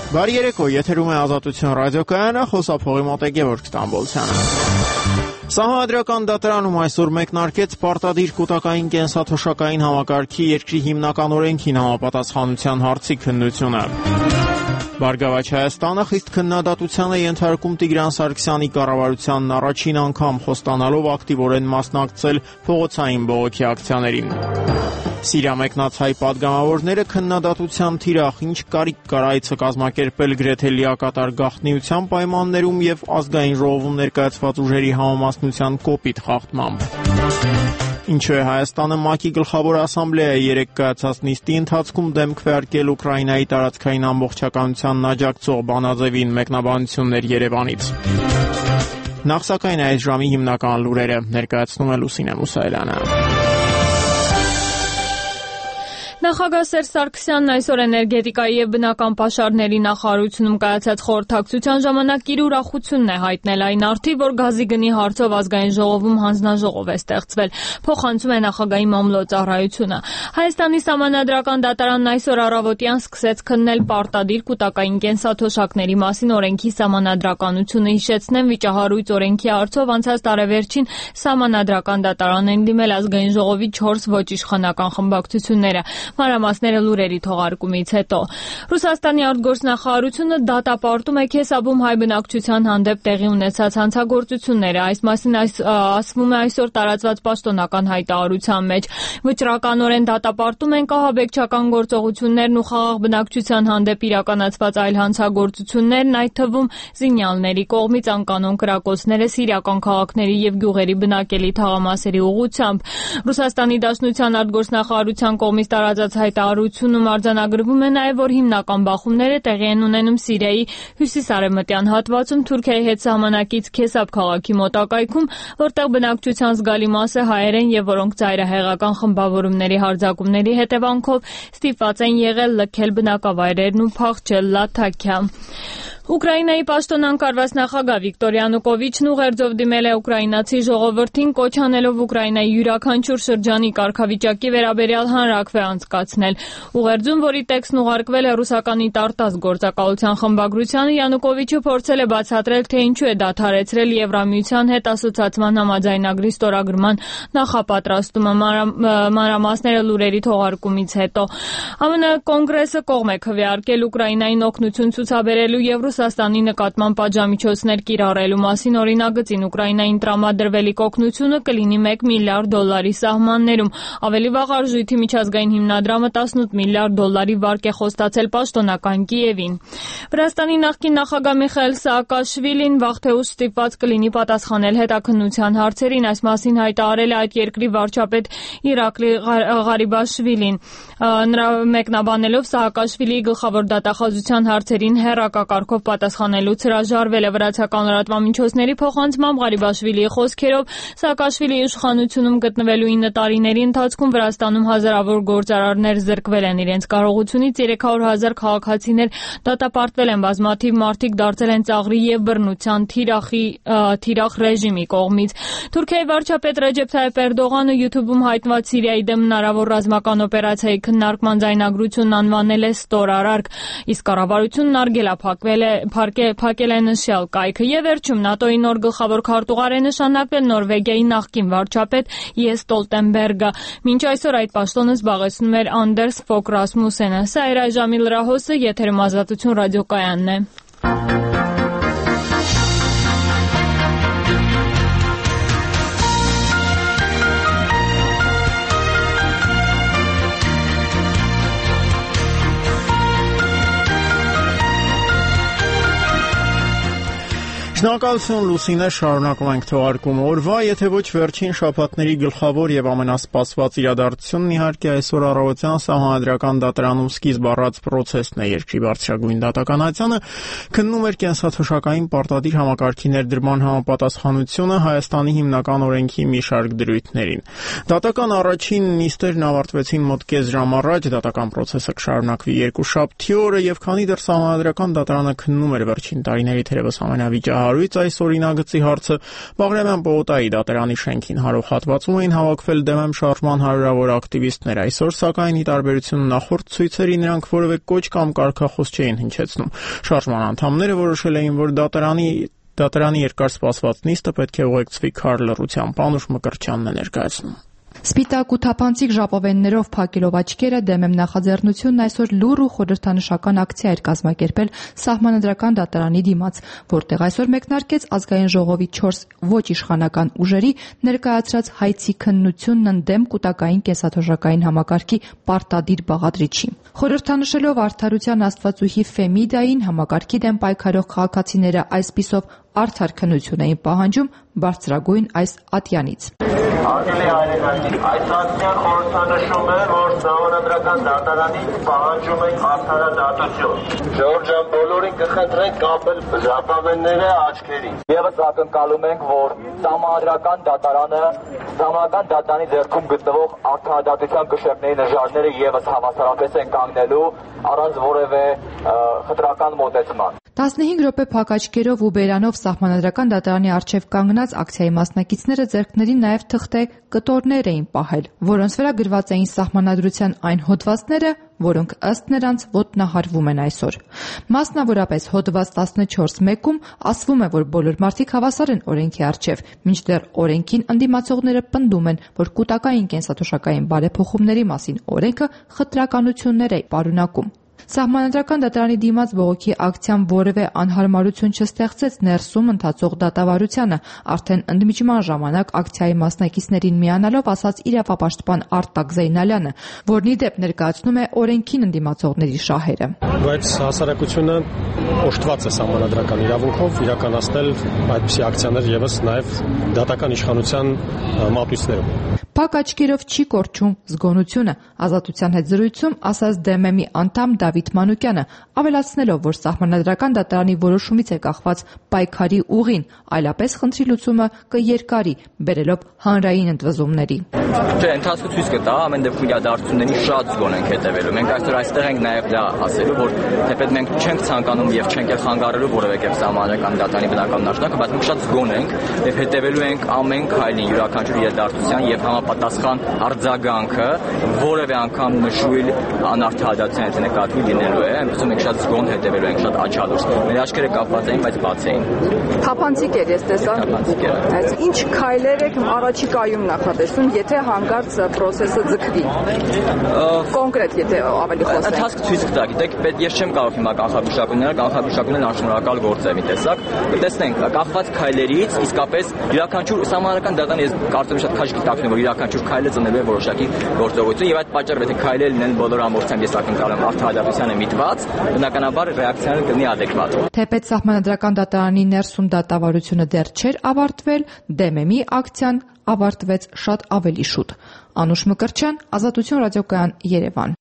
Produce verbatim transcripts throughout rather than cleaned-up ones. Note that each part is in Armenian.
Բարի երեկո, եթերում է Ազատություն ռադիոկայանը, խոսափողի մոտ է Գևորգ Ստամբոլցյանը։ Սահմանադրական դատարանում այսօր մեկնարկեց պարտադիր կուտակային կենսաթոշակային համակարգի երկրի հիմնական օրենքին համապատասխանության հարցի քննությունը։ Բարգավաճ Հայաստանը խիստ քննադատության է ենթարկում Տիգրան Սարգսյանի կառավարությանն առաջին անգամ խոստանալով ակտիվորեն մասնակցել փողոցային բողոքի ակցիաներին։ Սիրիա մեկնած հայ պատգամավորները քննադատության թիրախ, ինչ կարիք կար այցը կազմակերպել գրեթե լիակատար գաղտնիության պայմաններում եւ ազգային ժողովում ներկայացված ուժերի համամասնության կոպիտ խախտմամբ։ Ինչու է Հայաստանը ՄԱԿ-ի գլխավոր ասամբլեայի երեկ կայացած նիստի ընթացքում դեմ քվեարկել Ուկրաինայի տարածքային ամբողջականությանն աջակցող բանաձևին, մեկնաբանություններ Երևանից։ Նախ սակայն այս ժամի հիմնական լուրերը ներկայացնում է Լուսինե Մուսայելյանը։ Նախագահ Սերժ Սարգսյանն այսօր էներգետիկայի եւ բնական պաշարների նախարարությունում կայացած խորհրդակցության ժամանակ իր ուրախությունն է հայտնել այն արդի, որ գազի գնի հարցով ազգային ժողովում հանձնաժողով է ստեղծվել, փոխանցում է նախագահի մամլոյցարայությունը։ Հայաստանի Սահմանադրական դատարանն այսօր առավոտյան սկսեց քննել պարտադիր կուտակային կենսաթոշակների մասին օրենքի սահմանադրականությունը, հիշեցնեմ վիճահարույց օրենքի հարցով անցած տարեվերջին Սահմանադրական դատարանին դիմել ազգային ժողովի չորս ոչ իշխանական խմբակցությունները։ Մանրամասները լուրերի թողարկումից հետո։ Ռուսաստանի արտգործնախարարությունը դատապարտում է Քեսաբում հայ բնակչության հանդեպ տեղի ունեցած հանցագործությունները։ Այս մասին այս ասվում է այսօր տարածված պաշտոնական հայտարարության մեջ։ Վճռականորեն դատապարտում են կահաբեկչական գործողություններն ու խաղաղ բնակչության հանդեպ իրականացված այլ հանցագործություններն, այդ թվում զինյալների կողմից անկանոն կրակոցները սիրիական քաղաքների եւ գյուղերի բնակելի թաղամասերի ուղղությամբ։ Ռուսաստանի Դաշնության արտգործնախարարության կողմից տարածած հայտարարությունում արձանագրվում է նաև, որ հիմնական բախումները տեղի են ունենում Սիրիայի հյուսիսարևմտյան հատվածում Թուրքիայի հետ սահմանակից Քեսաբ քաղաքի մոտակայքում, որտեղ բնակչության զգալի մասը հայեր են եւ որոնք ծայրահեղական խմբավորումների հարձակումների հետևանքով ստիպված են եղել լքել բնակավայրերն ու փախչել Լաթաքիա։ Ուկրաինայի պաշտոնանկարված նախագահ Վիկտոր Յանուկովիչն ուղերձով դիմել է ուկրաինացի ժողովրդին, կոչ անելով Ուկրաինայի յուրաքանչյուր շրջանի կարգավիճակի վերաբերյալ հանրաքվե անցկացնել։ Ուղերձում, որի տեքստն ուղարկվել է ռուսականի Տարտաս գործակալության խմբագրությանը, Յանուկովիչը փորձել է բացատրել, թե ինչու է դադարեցրել Եվրամիության հետ ասոցիացման համաձայնագրի ստորագրման նախապատրաստումը, մանրամասները լուրերի թողարկումից հետո։ ԱՄՆ կոնգրեսը կողմ է քվեարկել Ուկրաինային օգնություն ցուցաբերելու եւ Ռուսաստանի նկատմամբ պատժամիջոցներ կիրառելու մասին օրինագծին Ուկրաինային տրամադրվելիք օգնությունը կլինի մեկ միլիարդ դոլարի սահմաններում։ Ավելի վաղ Արժույթի միջազգային հիմնադրամը տասնութ միլիարդ դոլարի վարկ է խոստացել պաշտոնական Կիևին։ Վրաստանի նախկին նախագահ Միխայիլ Սաակաշվիլին վաղ թե ուշ ստիպված կլինի պատասխանել հետաքննության հարցերին, այս մասին հայտարարել է այդ երկրի վարչապետ Իրակլի Ղարիբաշվիլին։ Նրա մեկնաբանելով Սաակաշվիլիի գլխավոր դատախազության հարցերին հեռակակարգով պատասխանելուց հրաժարվել է վրացական լրատվամիջոցների փոխանցմամբ Ղարիբաշվիլիի խոսքերով Սաակաշվիլիի իշխանությունում գտնվելու ինը տարիների ընթացքում Վրաստանում հազարավոր գործարարներ զրկվել են իրենց կարողությունից, երեք հարյուր հազար քաղաքացիներ դատապարտվել են, բազմաթիվ մարդիկ դարձել են ծաղրի եւ բռնության թիրախի թիրախ ռեժիմի կողմից։ Թուրքիայի վարչապետ Ռեջեփ Թայիփ Էրդողանը YouTube-ում հայտնված Սիրիայի դեմ հնարավոր ռազմական օպերացիայի քննարկման ձայնագրությունն անվանել է ստորարարք, իսկ կառավարությունն արգելափակվել է փակել է նշյալ կայքը։ Եվ վերջում ՆԱՏՕ-ի նոր գլխավոր քարտուղար է նշանակվել Նորվեգիայի նախկին վարչապետ Յենս Ստոլտենբերգը։ Մինչ այսօր այդ պաշտոնը զբաղեցնում էր Անդերս Ֆոգ Ռասմուսենը։ Սա էր այժմի լրահոսը, եթերում Ազատություն ռադիոկայանն է։ Շնորհակալություն Լուսինե, շարունակում ենք թողարկումը օրվա, եթե ոչ վերջին շաբաթների գլխավոր եւ ամենասպասված իրադարձությունն իհարկե այսօր առավոտյան Սահմանադրական դատարանում սկիզբ առած պրոցեսն է։ Երկրի բարձրագույն դատականատյանը քննում էր կենսաթոշակային պարտադիր համակարգի ներդրման համապատասխանությունը Հայաստանի հիմնական օրենքի մի շարք դրույթներին։ Դատական առաջին նիստերն ավարտվեցին մոտ կես ժամ առաջ, դատական պրոցեսը կշարունակվի երկուշաբթի օրը եւ քանի դեռ Սահմանադրական դատարանը քննում էր վերջին տարիների թերևս ամենավիճահարույց կառույց այս օրինագծի հարցը, Բաղրամյան պողոտայի դատարանի շենքին հարող հատվածում էին հավաքվել դեմեմ շարժման հարյուրավոր ակտիվիստներ։ Այսօր, սակայն, ի տարբերություն նախորդ ցույցերի, նրանք որևէ կոչ կամ կարգախոս չէին հնչեցնում։ Շարժման անդամները որոշել էին, որ դատարանի դատարանի երկար սպասված նիստը պետք է ուղեկցվի քար լռությամբ։ Անուշ Մկրտչյանն է ներկայացնում։ Սպիտակ ու թափանցիկ ժապավեններով փակելով աչքերը դեմեմ նախաձեռնությունն այսօր լուռ ու խորհրդանշական ակցիա էր կազմակերպել Սահմանադրական դատարանի դիմաց, որտեղ այսօր մեկնարկեց ազգային ժողովի չորս ոչ իշխանական ուժերի ներկայացրած հայցի քննությունն ընդդեմ կൂട്ടակային կենսաթոշակային համակարգի պարտադիր բաղադրիչի։ Խորհրդանշելով արդարության աստվածուհի Ֆեմիդային համակարգի դեմ պայքարող քաղաքացիները այսպիսով արդար քննություն էին պահանջում բարձրագույն այս ատյանից։ Արգելի հայրենակի, այս ակցիան խորհրդանշում է, որ Սահմանադրական դատարանից պահանջում ենք արդարադատություն։ Ժողովուրդ ջան, բոլորին կխնդրենք կապել ժապավենները աչքերին։ Եվս ակնկալում ենք, որ Սահմանադրական դատարանը Սահմանադրական դատարանի ձեռքում գտնվող արդարադատության կշեռների նժարները եւս հավասարապես են կանգնելու առանց որևէ խտրական մոտեցման։ տասնհինգ րոպե փակ աչքերով ու բերանով Սահմանադրական դատարանի առջև կանգնած ակցիայի մասնակիցները ձեռքներին նաև թղթե կտորներ էին պահել, որոնց վրա գրված էին Սահմանադրության այն հոդվածները, որոնք ըստ նրանց ոտնահարվում են այսօր։ Մասնավորապես հոդված տասնչորս մեկում ասվում է, որ բոլոր մարդիկ հավասար են օրենքի առջև, մինչդեռ օրենքին ընդդիմացողները պնդում են, որ կൂട്ടակային կենսաթոշակային բարեփոխումների մասին օրենքը խտրականություններ է պարունակում։ Սահմանադրական դատարանի դիմաց բողոքի ակցիան որևէ անհարմարություն չստեղծեց ներսում ընթացող դատավարությանը, արդեն ընդմիջման ժամանակ ակցիայի մասնակիցներին միանալով ասաց իրավապաշտպան Արտակ Զեյնալյանը, որն ի դեպ ներկայացնում է օրենքին ընդդիմացողների շահերը։ Բայց հասարակությունը օժտված է սահմանադրական իրավունքով իրականացնել այդպիսի ակցիաներ եւս նաեւ դատական իշխանության մատույցներում։ Փակ աչքերով չի կորչում զգոնությունը, Ազատության հետ զրույցում ասաց դեմեմի անդամ Դավիթ Մանուկյանը, ավելացնելով, որ Սահմանադրական դատարանի որոշումից է կախված պայքարի ուղին, այլապես խնդրի լուծումը կերկարի, բերելով հանրային ընդվզումների։ Չէ, ընթացքը ցույց կտա, ամեն դեպքում իրադարձությունների շատ զգոն ենք հետևելու։ Մենք այսօր այստեղ ենք նաև դա ասելու, որ թեպետ մենք չենք ցանկանում եւ չենք էլ խանգարելու որևէ կերպ Սահմանադրական դատարանի բնական դաշնակը, բայց մենք շատ զգոն ենք եւ հետևելու ենք ամեն քայլին, յուրաքանչյուր իրադարձության եւ համապատասխան արձագանքը որևէ անգամ նշույլ անարդարացիան եթե նկատվի լինելու է, այնպես մենք շատ զգոն հետևելու ենք, շատ աչալուր։ Մեր աչքերը կապված էին, բայց բաց էին։ Թափանցիկ էր, ես տեսա։ Թափանցիկ էր։ Այս ինչ քայլեր եք առաջիկայում նախատեսում, եթե հանկարծ process-ը ձգվի։ Կոնկրետ, եթե ավելի խոսենք։ Ընթացքը ցույց կտա, գիտեք, պետք ես չեմ կարող հիմա կանխագուշակությունները, կանխագուշակություններն անշնորհակալ գործ է, մի տեսակ։ Տեսնենք, կախված քայլերից իսկապես յուրաքանչյուր Սահմանադրական դատարանը ես կարծում եմ շատ քաշ գիտակցում, որ յուրաքանչյուր քայլը ծնելու է որոշակի գործողություն եւ այդ պատճառով եթե քայլեր լինեն բոլոր ամբողջությամբ ես ակնկալում արդարադատությանը միտված, բնականաբար ռեակցիան կլինի adekvat։ Թեպետ Սահմանադրական դատարանի ներսում դատավարությունը դեռ չէր ավարտվել, դեմեմի ակցիան ավարտվեց շատ ավելի շուտ։ Անուշ Մկրտչյան, Ազատություն ռադիոկայան, Երևան։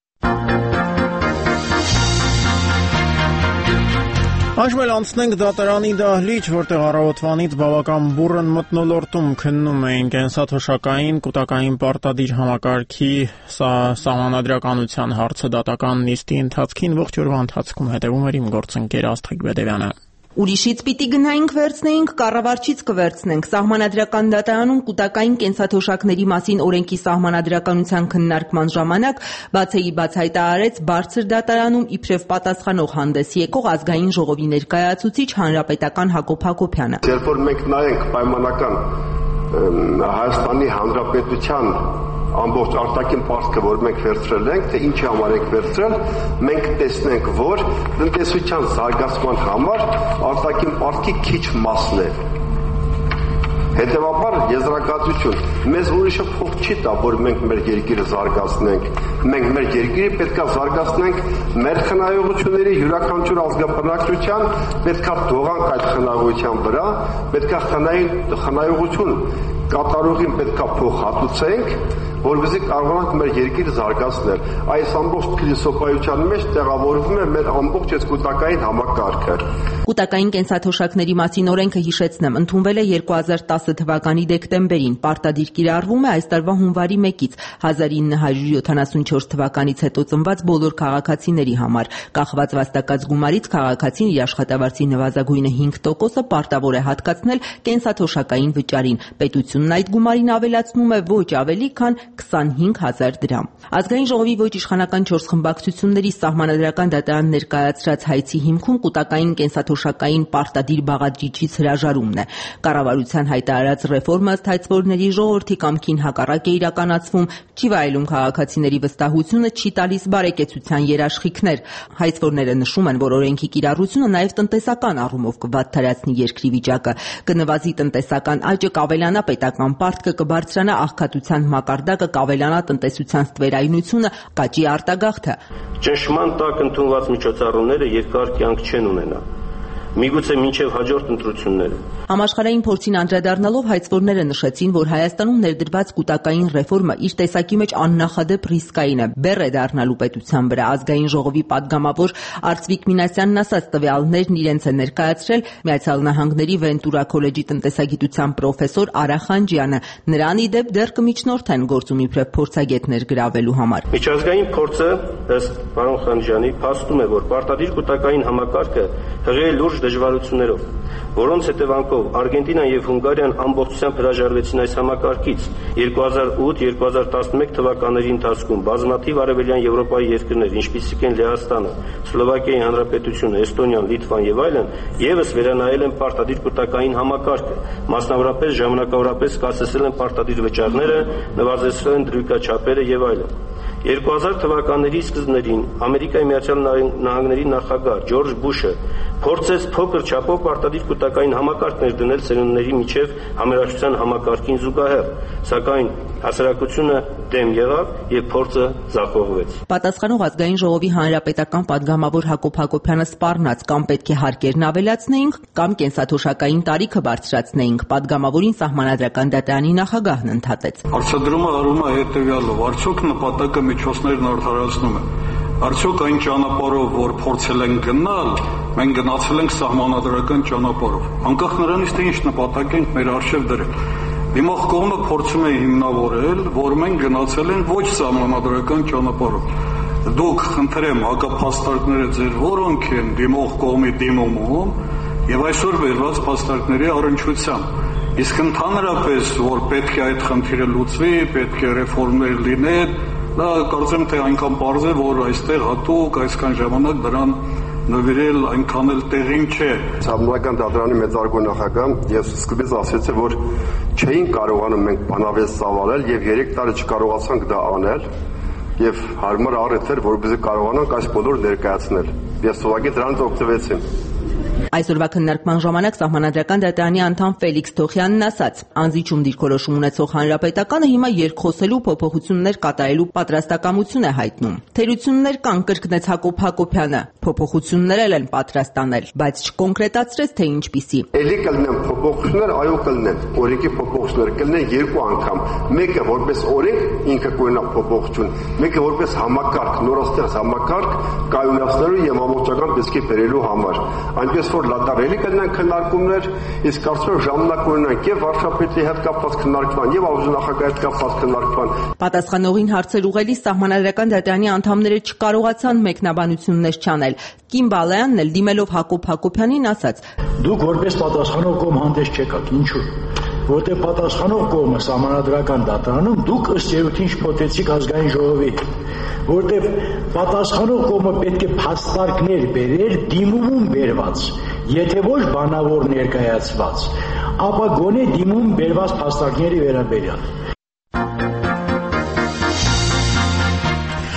Այժմ անցնենք դատարանի դահլիճ, որտեղ առավոտվանից բավական բուռն մթնոլորտում քննում էին կենսաթոշակային կൂട്ടակային պարտադիր համակարգի սահմանադրականության հարցը դատական նիստի ընթացքին ողջ օրվա ընթացքում հետևում էր իմ գործընկեր Աստղիկ Բեդևյանը։ Ուրիշից պիտի գնայինք վերցնեինք, կառավարչից կվերցնենք։ Սահմանադրական դատարանում կൂട്ടակային կենսաթոշակների մասին օրենքի սահմանադրականության քննարկման ժամանակ բացեի բաց հայտարարեց բարձր դատարանում իբրև պատասխանող հանդես եկող ազգային ժողովի ներկայացուցիչ հանրապետական Հակոբ Հակոբյանը։ Երբ որ մենք նայենք պայմանական Հայաստանի Հանրապետության ամբողջ արտաքին պարտքը, որ մենք վերցրել ենք, թե ինչի համար ենք վերցրել, մենք տեսնենք, որ տնտեսության զարգացման համար արտաքին պարտքի քիչ մասն է։ Հետևաբար եզրակացություն, մեզ ուրիշը փող չի տա, որ մենք մեր երկիրը զարգացնենք։ Մենք մեր երկիրը պետք է զարգացնենք մեր խնայողությունների յուրաքանչյուր ազգաբնակչության, պետք է դողանք այդ խնայողության վրա, պետք է խնայողություն կատարողին պետք է փող հատուցենք, որովհետեւ կարողանանք մեր երկիրը զարգացնել։ Այս ամբողջ փիլիսոփայության մեջ տեղավորվում է մեր ամբողջ այս կൂտակային համակարգը։ Կൂտակային կենսաթոշակների մասին օրենքը, հիշեցնեմ, ընդունվել է երկու հազար տասը թվականի դեկտեմբերին, պարտադիր կիրառվում է այս տարվա հունվարի մեկից, հազար ինը հարյուր յոթանասունչորս թվականից հետո ծնված բոլոր քաղաքացիների համար։ Կախված վաստակած գումարից քաղաքացին իր աշխատավարձի նվազագույնը հինգ տոկոսը պարտավոր է հատկացնել կենսաթոշակային վճարին։ Պետությունն այդ գումարին ավելացնում է ոչ ավելի քան քսանհինգ հազար դրամ։ Ազգային ժողովի ոչ իշխանական չորս խմբակցությունների Սահմանադրական դատարան ներկայացրած հայցի հիմքում կൂտակային կենսաթոշակային պարտադիր բաղադրիչից հրաժարումն է։ Կառավարության հայտարարած ռեֆորմը ըստ հայցվորների ժողովրդի կամքին հակառակ է իրականացվում, չի վայելում քաղաքացիների վստահությունը, չի տալիս բարեկեցության երաշխիքներ։ Հայցվորները նշում են, որ օրենքի կիրառությունը նաև տնտեսական առումով կվատթարացնի երկրի վիճակը, կնվազի տնտեսական աճը, կավելանա պետական պարտքը, կբարձրանա աղքատության մակարդակը, կավելանա տնտեսության ստվերայնությունը, կաճի արտագաղթը։ Ճնշման տակ ընդունված միջոցառումները երկար կյանք չեն ունենա, միգուցե մինչև հաջորդ ընտրությունները։ Համաշխարհային փորձին անդրադառնալով հայցվորները նշեցին, որ Հայաստանում ներդրված կൂտակային ռեֆորմը իր տեսակի մեջ աննախադեպ ռիսկային է, բեռ է դառնալու պետության վրա։ Ազգային ժողովի падգամավոր Արծվիկ Մինասյանն ասաց, տվյալներն իրենց է ներկայացրել Միացյալ Նահանգների Վենտուրա քոլեջի տնտեսագիտության պրոֆեսոր Արա Խանջյանը։ Նրան ի դեպ դեռ կմիջնորդեն գործում իբրև փորձագետներ գրավելու համար։ Միջազգային փորձը, ըստ պարոն Խանջյանի, փաստում է, որ պարտադիր կൂտակային համակարգը հղի է լուրջ դժվարություններով, որոնց հետևանքով Արգենտինան եւ Հունգարիան ամբողջությամբ հրաժարվեցին այս համակարգից։ երկու հազար ութ երկու հազար տասնմեկ թվականների ընթացքում բազմաթիվ արևելյան Եվրոպայի երկրներ, ինչպիսիք են Լեհաստանը, Սլովակիայի Հանրապետությունը, Էստոնիան, Լիտվան եւ այլն, եւս վերանայել են պարտադիր կൂտակային համակարգը, մասնավորապես ժամանակավորապես կասեցրել են պարտադիր վճարները, նվազեցրել են դրույքաչափերը եւ այլն։ երկու հազար թվականների սկզբներին Ամերիկայի Միացյալ Նահանգների նախագահ Ջորջ Բուշը փորձեց փոքր չափով պարտադիր կൂտակային համակարգ ներդնել սերունդների միջև համերաշխության համակարգին զուգահեռ, սակայն հասարակությունը դեմ եղավ եւ փորձը ձախողվեց։ Պատասխանող Ազգային ժողովի հանրապետական падգամավոր Հակոբ Հակոբյանը սպառնաց, կամ պետք է հարկերն ավելացնեինք, կամ կենսաթոշակային տարիքը բարձրացնեինք։ Падգամավորին Սահմանադրական դատարանի նախագահն ընդհատեց։ Հարցադրումը արվում է հետեւյալով. արդյոք նպատակը միջոցներն արդարացնում է։ Արդյոք այն ճանապարհով, որ փորձել են գնալ, մենք գնացել ենք սահմանադրական ճանապարհով։ Անկախ նրանից, թե ինչ նպատակ ենք մեր առջև դրել։ Դիմող կողմը փորձում է հիմնավորել, որ մենք գնացել ենք ոչ սահմանադրական ճանապարհով։ Դուք, խնդրեմ, հակափաստարկները ձեր որոնք են դիմող կողմի դիմումում եւ այսօր վերված փաստարկների առնչությամբ։ Իսկ ընդհանրապես, որ պետք է այդ խնդիրը լուծվի, պետք է ռեֆորմներ լինեն, դա կարծեմ թե այնքան պարզ է, որ այստեղ հատուկ այսքան ժամանակ դրան նվիրել այնքան էլ տեղին չէ։ Սահմանադրական դատարանի մեծարգո նախագահ ես սկզբից ասեցի, որ չէին կարողանում մենք բանավեճ ծավալել եւ երեք տարի չկարողացանք դա անել եւ հարմար առիթ էր, որովհետեւ կարողանանք այս բոլորը ներկայացնել։ Ես ուղղակի դրանից օգտվեցի։ Այսօրվա քննարկման ժամանակ Սահմանադրական դատարանի անդամ Ֆելիքս Թոխյանն ասաց. անզիջում դիրքորոշում ունեցող հանրապետականը հիմա երկխոսելու, փոփոխություններ կատարելու պատրաստակամություն է հայտնում։ Թերություններ կան, կրկնեց Հակոբ Հակոբյանը։ Փոփոխություններ են պատրաստ անել, բայց չկոնկրետացրեց, թե ինչպիսի։ Էլի կլինեն փոփոխություններ, այո կլինեն։ Օրենքի փոփոխություններ կլինեն երկու անգամ։ Մեկը որպես օրենք, ինքը կունենա փոփոխություն, մեկը որպես համակարգ, նորաստեղծ համակարգ կայունացնելու եւ ամբողջական տեսքի բերելու համար։ Այնպես որ լատարելի կլինեն քննարկումներ, իսկ կարծում եմ ժամանակ ունենանք եւ վարչապետի հետ կապված քննարկման եւ ազգանախագահի հետ կապված քննարկման։ Պատասխանողին հարցեր ուղղելիս Սահմանադրական դատարանի անդամները չկարողացան մեկնաբանություններ չանել։ Կին Բալայանն էլ դիմելով Հակոբ Հակոբյանին ասաց. Դուք որպես պատասխանող կողմ հանդես չեկաք, ինչու՞։ Որտեղ պատասխանող կողմը Սահմանադրական դատարանում դուք ըստ երևույթին շփոթեցիք ազգային ժողովի, որտեղ պատասխանող կողմը պետք է փաստարկներ բերեր դիմումում բերված, եթե ոչ բանավոր ներկայացված, ապա գոնե դիմում բերված փաստարկների վերաբերյալ։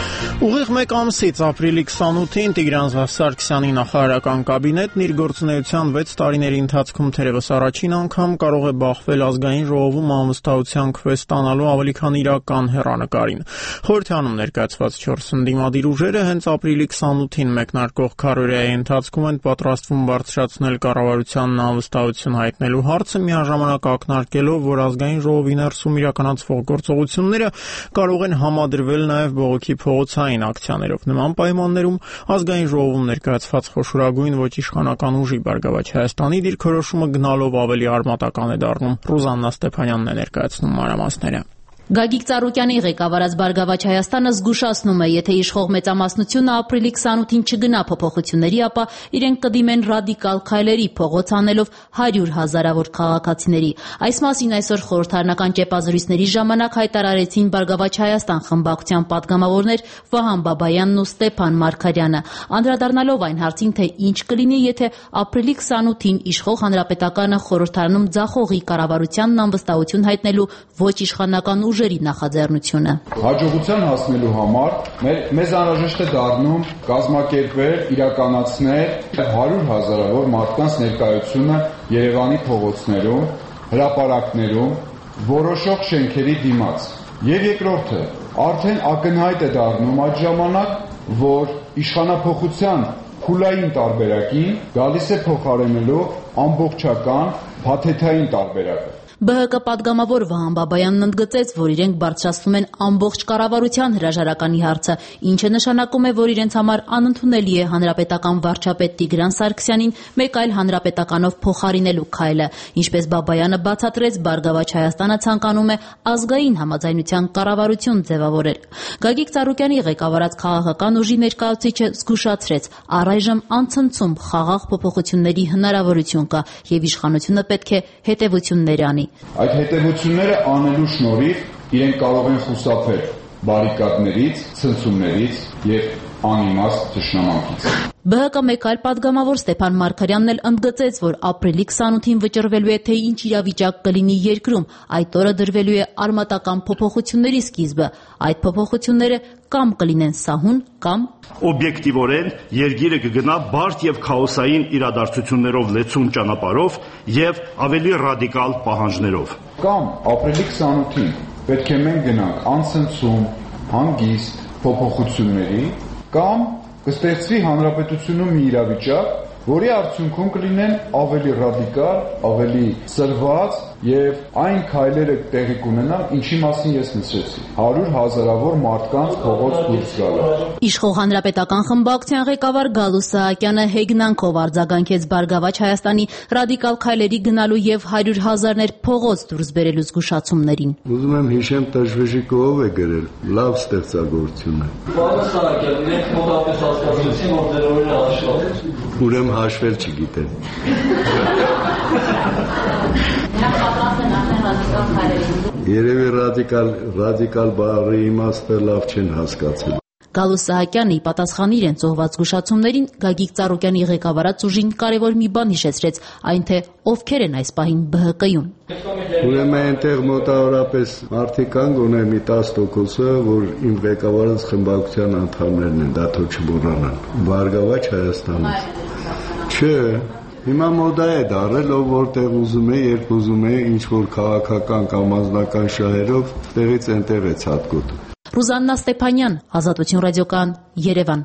Ուղիղ մեկ ամսից ապրիլի քսանութին Տիգրան Սարգսյանի նախարարական կաբինետն իր գործունեության վեց տարիների ընթացքում թերևս առաջին անգամ կարող է բախվել ազգային ժողովում անվստահության քվե ստանալու ավելի քան իրական հեռանկարին։ Խորհրդանում ներկայացված չորս ընդդիմադիր ուժերը հենց ապրիլի քսանութին մեկնարկող քարոզիայի ընթացքում են պատրաստվում բարձրացնել կառավարությանն անվստահություն հայտնելու հարցը, միաժամանակ ակնարկելով, որ ազգային ժողովի ներսում իրականացվող գործողությունները կարող են համադրվել նաև բողոքի փողոցային ակցիաներով։ Նման պայմաններում ազգային ժողովում ներկայացված խոշորագույն ոչ իշխանական ուժի Բարգավաճ Հայաստանի դիրքորոշումը գնալով ավելի արմատական է դառնում։ Ռուզաննա Ստեփանյանն է ներկայացնում մանրամասները։ Գագիկ Ծառուկյանի ղեկավարած Բարգավաճ Հայաստանը զգուշացնում է, եթե իշխող մեծամասնությունը ապրիլի քսանութին չգնա փոփոխությունների, ապա իրենք կդիմեն ռադիկալ քայլերի, փողոց անելով հարյուր հազարավոր քաղաքացիների։ Այս մասին այսօր խորհրդարանական ճեպազրույցների ժամանակ հայտարարեցին Բարգավաճ Հայաստան խմբակցության պատգամավորներ Վահան Բաբայանն ու Ստեփան Մարգարյանը, անդրադառնալով այն հարցին, թե ինչ կլինի, եթե ապրիլի քսանութին իշխող հանրապետականը խորհրդարանում ձախողի կառավարությանն անվստահություն հայտնելու ոչ իշխանական ուժերի նախաձեռնությունը։ Հաջողության հասնելու համար մեզ անհրաժեշտ է դառնում կազմակերպել, իրականացնել հարյուր հազարավոր մարդկանց ներկայությունը Երևանի փողոցներում, հրապարակներում, որոշող շենքերի դիմաց։ Եվ երկրորդը, արդեն ակնհայտ է դառնում այդ ժամանակ, որ իշխանափոխության փուլային տարբերակին գալիս է փոխարինելու ամբողջական փաթեթային տարբերակը։ Բ Հ Կ պատգամավոր Վահան Բաբայանն ընդգծեց, որ իրենք բարձրացնում են ամբողջ կառավարության հրաժարականի հարցը, ինչը նշանակում է, որ իրենց համար անընդունելի է հանրապետական վարչապետ Տիգրան Սարգսյանին մեկ այլ հանրապետականով փոխարինելու քայլը։ Ինչպես Բաբայանը բացատրեց, Բարգավաճ Հայաստանը ցանկանում է ազգային համաձայնության կառավարություն ձևավորել։ Գագիկ Ծառուկյանի ղեկավարած քաղաքական ուժի ներկայացուցիչը զգուշացրեց, առայժմ անցնցում խաղաղ փոփոխությունների հնարավորություն կա եւ իշխանությունը պետք է հետեւություններ անի։ Այդ հետևությունները անելու շնորհիվ իրենք կարող են խուսափել բարիկադներից, ցնցումներից եւ անիմաստ թշնամանքից։ Բ Հ Կ մեկ այլ պատգամավոր Ստեփան Մարգարյանն էլ ընդգծեց, որ ապրիլի քսանութին վճռվելու է, թե ինչ իրավիճակ կլինի երկրում, այդ օրը դրվելու է արմատական փոփոխությունների սկիզբը։ Այդ փոփոխությունները կամ կլինեն սահուն, կամ օբյեկտիվորեն երկիրը կգնա բարդ եւ քաոսային իրադարձություններով լեցուն ճանապարհով եւ ավելի ռադիկալ պահանջներով։ Կամ ապրիլի քսանութին պետք է մենք գնանք անցնցում, հանգիստ փոփոխությունների, կամ կստեղծվի հանրապետությունում մի իրավիճակ, որի արդյունքում կլինեն ավելի ռադիկալ, ավելի սրված եւ այն քայլերը տեղի կունենան, ինչի մասին ես նշեցի։ հարյուր հազարավոր մարդկանց փողոց դուրս գալը։ Իշխող հանրապետական խմբակցության ղեկավար Գալուստ Սահակյանը հեգնանքով արձագանքեց Բարգավաճ Հայաստանի ռադիկալ քայլերի գնալու եւ հարյուր հազարներ փողոց դուրս բերելու զգուշացումներին։ Ուզում եմ հիշեմ Տաշվեժիկը ով է գրել, լավ ստեղծագործություն է։ Գալուստ Սահակյան, մենք մոտավորապես հասկացեցինք, որ դեր օրերը հաշվել։ Ուրեմն հաշվել չգիտեն։ Երևի ռադիկալ ռադիկալ բառի իմաստը լավ չեն հասկացել։ Գալուստ Սահակյանը ի պատասխան իրեն ծողված զգուշացումներին Գագիկ Ծառուկյանի ղեկավարած ուժին կարևոր մի բան հիշեցրեց, այն թե ովքեր են այս պահին Բ Հ Կ-ում։ Ուրեմն այնտեղ մոտավորապես մարդիկ կան, գոնե մի տասը տոկոսը, որ իմ ղեկավարած խմբակցության անդամներն են, դա թող չմոռանան։ Բարգավաճ Հայաստանից։ Չէ, հիմա մոդա է դարել, ով որտեղ ուզում է, երբ ուզում է, ինչ որ քաղաքական կամ անձնական շահերով տեղից այնտեղ է ցատկոտում։ Ռուզաննա Ստեփանյան, Ազատություն ռադիոկայան, Երևան։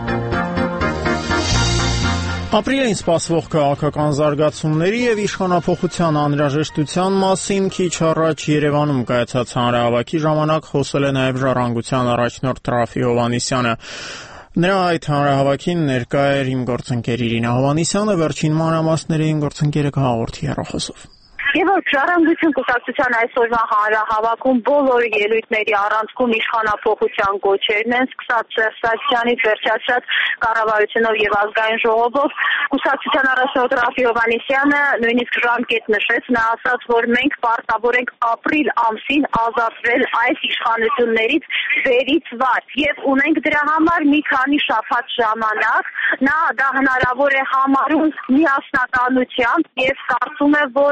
Ապրիլին սպասվող քաղաքական զարգացումների եւ իշխանափոխության անհրաժեշտության մասին քիչ առաջ Երևանում կայացած հանրահավաքի ժամանակ խոսել է նաեւ Ժառանգության առաջնորդ Րաֆֆի Հովհաննիսյանը։ Նրա այդ հանրահավաքին ներկա էր իմ գործընկեր Իրինա Հովհաննիսյանը, վերջին մանրամասները իմ գործընկերը կհաղորդի հեռախոսով։ Եվ որ Ժառանգություն կուսակցության այսօրվա հանրահավաքում բոլոր ելույթների առանցքում իշխանափոխության գոչերն են, սկսած Սարգսյանից վերջացած կառավարությունով եւ ազգային ժողովով։ Կուսակցության առաջնորդ Րաֆֆի Հովհաննիսյանը նույնիսկ ժամկետ նշեց, նա ասաց, որ մենք պարտավոր ենք ապրիլ ամսին ազատվել այս իշխանություններից վերից վար եւ ունենք դրա համար մի քանի շաբաթ ժամանակ։ Նա դա հնարավոր է համարում միասնականությամբ եւ կարծում է, որ բոլոր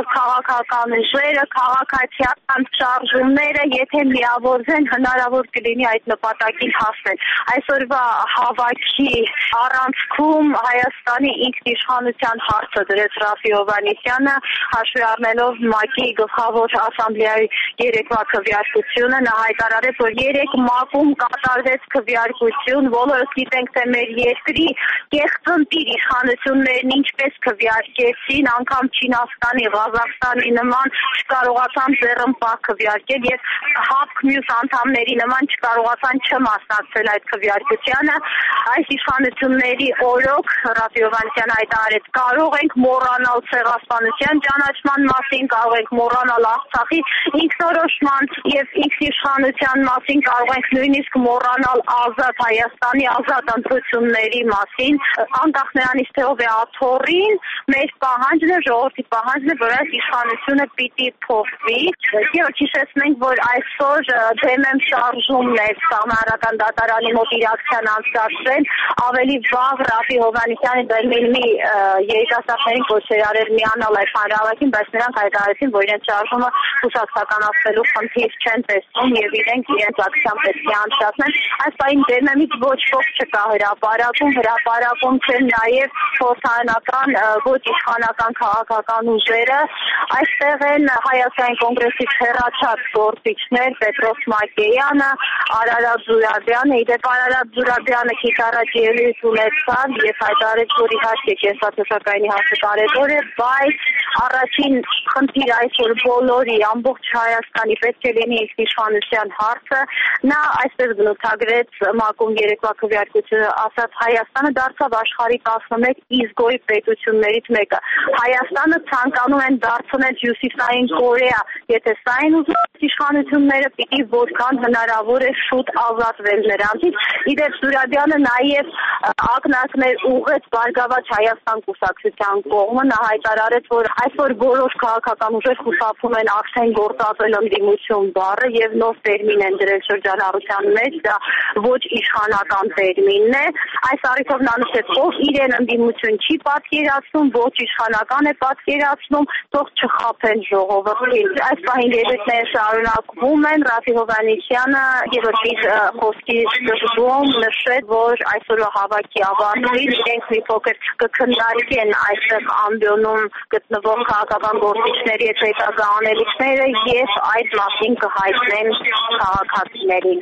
քաղաքական ուժերը, քաղաքացիական շարժումները, եթե միավորվեն, հնարավոր կլինի այդ նպատակին հասնել։ Այսօրվա հավաքի առանցքում Հայաստանի ինքնիշխանության հարցը դրեց Ռաֆի Հովհաննիսյանը, հաշվի առնելով ՄԱԿ-ի գլխավոր ասամբլեայի երեկվա քվեարկությունը, նա հայտարարեց, որ երեք ՄԱԿ-ում կատարվեց քվեարկություն, բոլորս գիտենք, թե մեր երկրի կեղծընտիր իշխանություններն ինչպես քվեարկեցին, անգամ Չինաստանի, Ղազախստանի նման չկարողացան ձեռնպահ քվեարկել եւ ՀԱՊԿ մյուս անդամների նման չկարողացան չմասնակցել այդ քվեարկությանը։ Այս իշխանությունների օրոք Ռաֆի Հովհաննիսյանը հայտարարեց, կարող ենք մոռանալ ցեղասպանության ճանաչման մասին, կարող ենք մոռանալ Արցախի ինքնորոշման եւ ինքնիշխանության մասին, կարող ենք նույնիսկ մոռանալ ազատ Հայաստանի ազատ ընտրությունների մասին, անկախ նրանից թե ով է աթոռին, մեր պահանջն է, ժողովրդի պահանջն է, որ այս իշխանությունը պիտի փոխվի։ Եվ հիշեցնենք, որ այսօր դեմեմ շարժումն է Սահմանադրական դատարանի մոտ իր ակցիան անցկացրել, ավելի վաղ Ռաֆի Հովհաննիսյանը դերմին մի երիտասարդներին կոչեր արել միանալ այդ հանրահավաքին, բայց նրանք հայտարարեցին, որ իրենց շարժումը հուսահատականացնելու խնդիր չեն տեսնում եւ իրենք իրենց ակցիան պետք է անցկացնեն։ Այս պահին դերմեմից ոչ ոք չկա հրապարակում, հրապարակում չեն նաեւ խորհրդարանական ոչ իշխանական քաղաքական ուժերը։ Այստեղ են Հայաստանի կոնգրեսի հերաչած գործիչներ Պետրոս Մակեյանը, Արարատ Զուրաբյանը, իդեպ Արարատ Զուրաբյանը քիչ առաջ ելույթ ունեցավ եւ հայտարարեց, որ իհարկե կենսաթոշակայինի հարցը կարեւոր է, բայց առաջին խնդիր այսօր բոլորի ամբողջ Հայաստանի պետք է լինի ինքնիշխանության հարցը։ Նա այսպես բնութագրեց ՄԱԿ-ում երեկվա քվեարկությունը, ասաց Հայաստանը դարձավ աշխարհի տասնմեկ իզգոյ պետություններից մեկը։ Հայաստանը ցանկանում են դարձնել Հյուսիսային Կորեա, եթե սա են ուզում իշխանությունները, պիտի որքան հնարավոր է շուտ ազատվել նրանցից։ Իդեպ Զուրաբյանը նաև ակնարկներ ուղղեց Բարգավաճ Հայաստան կուսակցության կողմը, նա հայտարարեց, որ այսօր բոլոր քաղաքական ուժեր խուսափում են արդեն գործածել ընդդիմություն բառը եւ նոր տերմին են դրել շրջանառության մեջ, դա ոչ իշխանական տերմինն է։ Այս առիթով նա նշեց, ով իրեն ընդդիմություն չի պատկերացնում, ոչ իշխանական է պատկերացնում, թող չխաբեն ժողովրդին։ Այս պահին ելույթները շարունակվում են, Ռաֆի Հովհաննիսյանը երրորդ խոսքի սկզբում նշեց, որ այսօրվա հավաքի ավարտին իրենք մի փոքր կքննարկեն այստեղ ամբիոնում գտնվող քաղաքական գործիչների հետ հետագա եւ այդ մասին կհայտնեն քաղաքացիներին։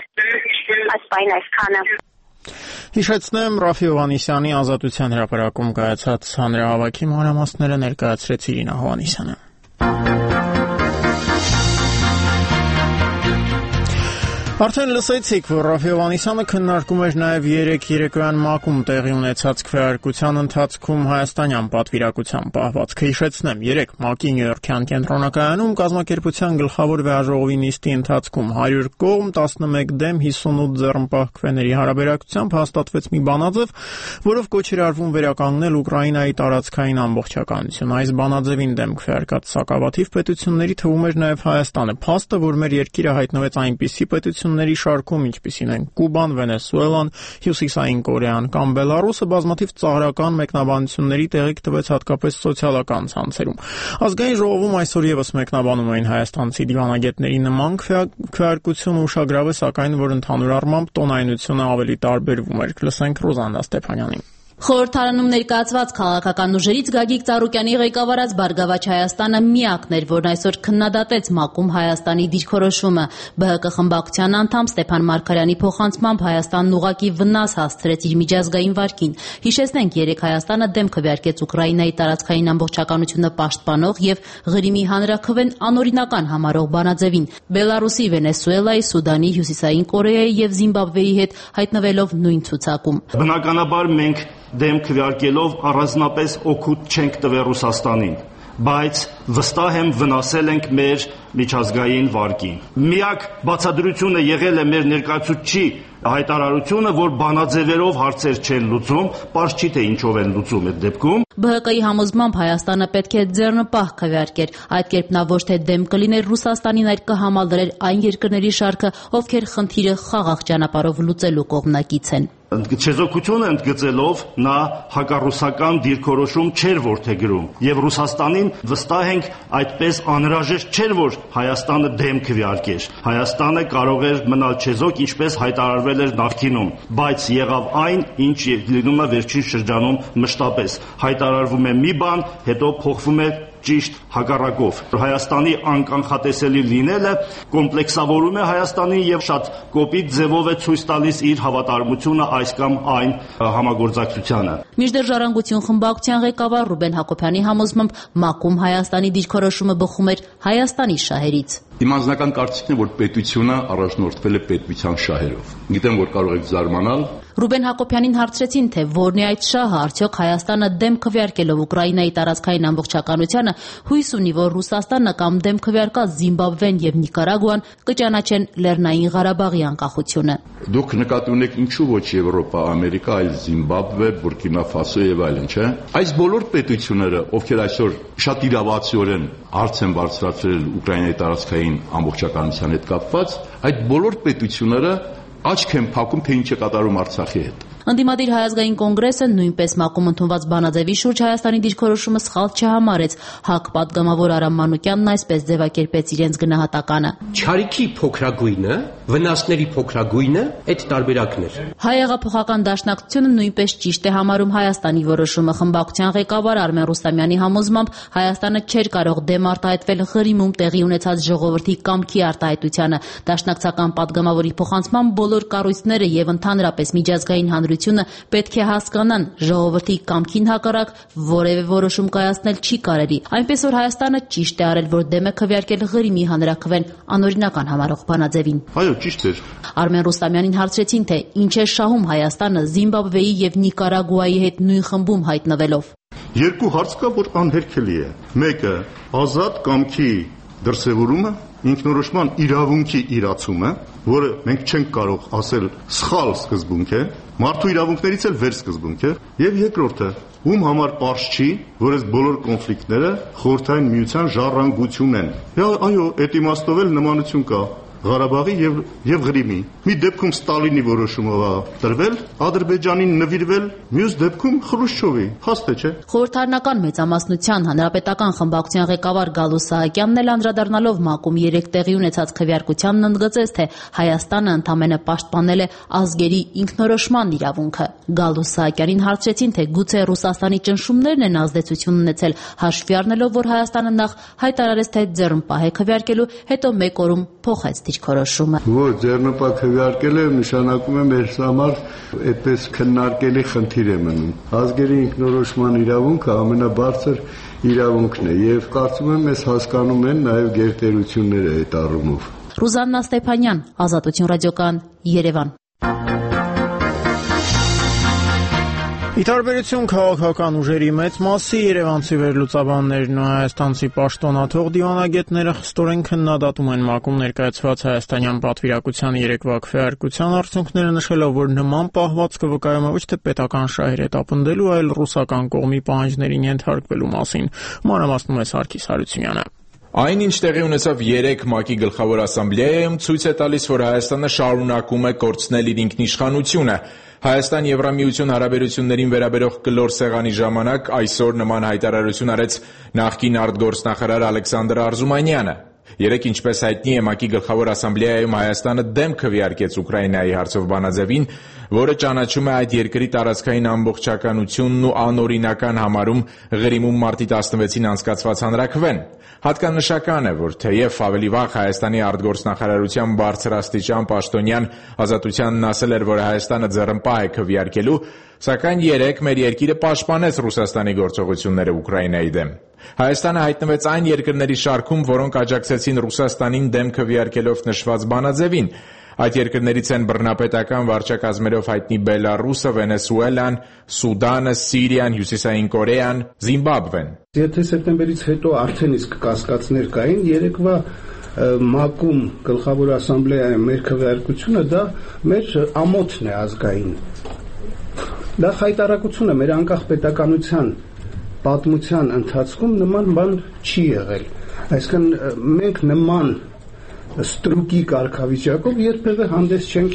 Այս պահին այսքանը։ Հիշեցնեմ, Ռաֆի Հովհաննիսյանի ազատության հրապարակում կայացած հանրահավաքի մանրամասները ներկայացրեց Իրինա Հովհաննիսյանը։ Արդեն լսեցիք, որ Ռաֆի Հովհաննիսյանը քննարկում էր նաև երեկ երեկոյան ՄԱԿ-ում տեղի ունեցած քվեարկության ընթացքում հայաստանյան պատվիրակության պահվածքը։ Հիշեցնեմ, երեկ ՄԱԿ-ի Նյույորքյան կենտրոնակայանում կազմակերպության գլխավոր վեհաժողովի նիստի ընթացքում հարյուր կողմ տասնմեկ դեմ հիսունութ ձեռնպահ քվեների հարաբերակցությամբ հաստատվեց մի բանաձև, որով կոչ էր արվում վերականգնել Ուկրաինայի տարածքային ամբողջականություն։ Այս բանաձևին դեմ քվեարկած սակավաթիվ պետությունների թվում էր նաև Հայաստանը, փաստը, որ մեր երկիրը հայտնվեց այնպիսի պետություն ների շարքում, ինչպիսին են Կուբան, Վենեսուելան, Հյուսիսային Կորեան կամ Բելարուսը, բազմաթիվ ծաղրական մեկնաբանությունների տեղիք տվեց հատկապես սոցիալական ցանցերում։ Ազգային ժողովում այսօր եւս մեկնաբանում էին հայաստանցի դիվանագետների նման քվեարկություն ուշագրավ է, սակայն որ ընդհանուր առմամբ տոնայնությունը ավելի տարբերվում էր։ Լսենք Ռոզանդա Ստեփանյանին։ Խորհրդարանում ներկայացված քաղաքական ուժերից Գագիկ Ծառուկյանի ղեկավարած Բարգավաճ Հայաստանը միակն էր, որն այսօր քննադատեց ՄԱԿ-ում Հայաստանի դիրքորոշումը։ ԲՀԿ խմբակցության անդամ Ստեփան Մարգարյանի փոխանցմամբ Հայաստանն ուղղակի վնաս հասցրեց իր միջազգային վարկին։ Հիշեցնենք, երեկ Հայաստանը դեմ քվեարկեց Ուկրաինայի տարածքային ամբողջականությունը պաշտպանող եւ Ղրիմի հանրաքվեն անօրինական համարող բանաձևին, Բելարուսի, Վենեսուելայի, Սուդանի, Հյուսիսային Կորեայի եւ Զիմբաբվեի հետ հայտնվելով նույն ցուցակում։ Բնականաբար մենք դեմ քվեարկելով առանձնապես օգուտ չենք տվել Ռուսաստանին, բայց վստահ եմ վնասել ենք մեր միջազգային վարկին։ Միակ բացատրությունը եղել է մեր ներկայացուցչի հայտարարությունը, որ բանաձևերով հարցեր չեն լուծում, պարզ չի թե ինչով են լուծում այդ դեպքում։ ԲՀԿ-ի համոզմամբ Հայաստանը պետք է ձեռնպահ քվեարկեր, այդ կերպ նա ոչ թե դեմ կլիներ Ռուսաստանին, այլ կհամալրեր այն երկրների շարքը, ովքեր խնդիրը խաղաղ ճանապարհով լուծելու կողմնակից են։ Չեզոքությունը ընդգծելով նա հակառուսական դիրքորոշում չէր որդեգրում եւ Ռուսաստանին վստահ մենք այդպես անհրաժեշտ չէր, որ Հայաստանը դեմ քվեարկեր։ Հայաստանը կարող էր մնալ չեզոք, ինչպես հայտարարվել էր նախկինում, բայց եղավ այն, ինչ լինում է վերջին շրջանում մշտապես։ Հայտարարվում է մի բան, հետո փոխվում է ճիշտ հակառակով։ Հայաստանի անկանխատեսելի լինելը կոմպլեքսավորում է Հայաստանին եւ շատ կոպիտ ձևով է ցույց տալիս իր հավատարմությունը այս կամ այն համագործակցությանը։ Մինչդեռ Ժառանգություն խմբակցության ղեկավար Ռուբեն Հակոբյանի համոզմամբ ՄԱԿ-ում Հայաստանի դիրքորոշումը բխում էր Հայաստանի շահերից։ Իմ անձնական կարծիքն է, որ պետությունը առաջնորդվել է պետության շահերով։ Գիտեմ, որ կարող եք զարմանալ։ Ռուբեն Հակոբյանին հարցրեցին, թե որն է այդ շահը, արդյոք Հայաստանը դեմ քվեարկելով Ուկրաինայի տարածքային ամբողջականությանը հույս ունի, որ Ռուսաստանը կամ դեմ քվեարկած Զիմբաբվեն եւ Նիկարագուան կճանաչեն Լեռնային Ղարաբաղի անկախությունը։ Դուք նկատի ունեք ինչու ոչ Եվրոպա, Ամերիկա, այլ Զիմբաբվե, Բուրկինա Ֆասո եւ այլն, չէ՞։ Այս բոլոր պետությունները, ովքեր այսօր շատ իրավացիորեն հարց են բարձրացրել Ուկրաինայի տարածքային ամբողջականության հետ կապված, այդ բոլոր պետությունները աչք են փակում, թե ինչ է կատարում Արցախի հետ։ Ընդդիմադիր Հայազգային կոնգրեսը նույնպես ՄԱԿ-ում ընդունված բանաձևի շուրջ Հայաստանի դիրքորոշումը սխալ չհամարեց։ ՀԱԿ պատգամավոր Արամ Մանուկյանն այսպես ձևակերպեց իրենց գնահատականը։ Չարիքի փոքրագույնը, վնասների փոքրագույնը այդ տարբերակն էր։ Հայ հեղափոխական դաշնակցությունը նույնպես ճիշտ է համարում Հայաստանի որոշումը։ Խմբակցության ղեկավար Արմեն Ռուստամյանի համոզմամբ Հայաստանը չէր կարող դեմ արտահայտվել Ղրիմում տեղի ունեցած ժողովրդի կամքի արտահայտությանը։ Դաշնակցական պատգամավորի փոխանցմամբ բոլոր կառույցները եւ ընդհանրապես միջազգային հանրությունը պետք է հասկանան, ժողովրդի կամքին հակառակ որևէ որոշում կայացնել չի կարելի։ Այնպես որ Հայաստանը ճիշտ է արել, որ դեմ է քվեարկել Ղրիմի հանրաքվեն անօրինական համարող բանաձևին։ Այո, ճիշտ էր։ Արմեն Ռուստամյանին հարցրեցին, թե ինչ է շահում Հայաստանը Զիմբաբվեի եւ Նիկարագուայի հետ նույն խմբում հայտնվելով։ Երկու հարց կա, որ անհերքելի է։ Մեկը ազատ կամքի դրսևորումը, ինքնորոշման իրավունքի իրացումը, որը մենք չենք կարող ասել սխալ սկզբունք է, մարդու իրավունքներից էլ վեր սկզբունք է, եւ երկրորդը, ում համար պարզ չի, որ այս բոլոր կոնֆլիկտները խորհրդային միության ժառանգություն են։ Այո, այդ իմաստով էլ նմանություն կա Ղարաբաղի եւ եւ Ղրիմի։ Մի դեպքում Ստալինի որոշումով է տրվել, Ադրբեջանին նվիրվել, մյուս դեպքում Խրուշչովի։ Հաստ է, չէ՞։ Խորհրդարանական մեծամասնության հանրապետական խմբակցության ղեկավար Գալու Սահակյանն էլ անդրադառնալով ՄԱԿ-ում երեք տեղի ունեցած քվեարկությանն ընդգծեց, թե Հայաստանը ընդամենը պաշտպանել է ազգերի ինքնորոշման իրավունքը։ Գալու Սահակյանին հարցրեցին, թե գուցե Ռուսաստանի ճնշումներն են ազդեցություն ունեցել, հաշվի առնելով, որ Հայաստանը նախ հայտարարեց, թե ձեռնպահ է քվեարկելու, հետո մեկ օրում փոխեց դիրքորոշումը։ Ոչ, ձեռնպահ քվեարկելը նշանակում է մեր համար այդպես քննարկելի խնդիր է մնում։ Ազգերի ինքնորոշման իրավունքը ամենաբարձր իրավունքն է եւ կարծում եմ մեզ հասկանում են նաեւ գերտերությունները այդ առումով։ Ռուզաննա Ստեփանյան, Ազատություն ռադիոկայան, Երևան։ Ի տարբերություն քաղաքական ուժերի մեծ մասի, երևանցի վերլուծաբաններն ու հայաստանցի պաշտոնաթող դիվանագետները խստորեն քննադատում են ՄԱԿ-ում ներկայացված հայաստանյան պատվիրակության երեկվա քվեարկության արդյունքները, նշելով, որ նման պահվածքը վկայում է ոչ թե պետական շահեր հետապնդելու, այլ ռուսական կողմի պահանջներին ենթարկվելու մասին։ Մանրամասնում է Սարգիս Հարությունյանը։ Այն, ինչ տեղի ունեցավ երեք ՄԱԿ-ի գլխավոր ասամբլեայում, ցույց է տալիս, որ Հայաստանը շարունակում է կորցնել իր ինքնիշխանությունը։ Հայաստան-Եվրամիություն հարաբերություններին վերաբերող կլոր սեղանի ժամանակ այսօր նման հայտարարություն արեց նախկին արտգործնախարար Ալեքսանդր Արզումանյանը։ Երեկ, ինչպես հայտնի է, ՄԱԿ-ի գլխավոր ասամբլեայում Հայաստանը դեմ քվեարկեց Ուկրաինայի հարցով բանաձևին, որը ճանաչում է այդ երկրի տարածքային ամբողջականությունն ու անօրինական համարում Ղրիմում մարտի տասնվեցին անցկացված հանրաքվեն։ Հատկանշական է, որ թեև ավելի վաղ Հայաստանի արտգործնախարարության բարձրաստիճան պաշտոնյան Ազատությանն ասել էր, որ Հայաստանը ձեռնպահ է քվեարկելու, սակայն երեկ մեր երկիրը պաշտպանեց Ռուսաստանի գործողությունները Ուկրաինայի դեմ։ Հայաստանը հայտնվեց այն երկրների շարքում, որոնք աջակցեցին Ռուսաստանին դեմ քվեարկելով նշված բանաձևին։ Այդ երկրներից են բռնապետական վարչակազմերով հայտնի Բելարուսը, Վենեսուելան, Սուդանը, Սիրիան, Հյուսիսային Կորեան, Զիմբաբվեն։ Եթե սեպտեմբերից հետո արդեն իսկ կասկածներ կային, երեկվա ՄԱԿ-ում գլխավոր ասամբլեայում մեր քվեարկությունը դա մեր ամոթն է ազգային։ Դա խայտարակություն է մեր անկախ պետականության պատմության ընթացքում նման բան չի եղել։ Այսինքն մենք նման ստրուկի կարգավիճակով երբևէ հանդես չենք եղել։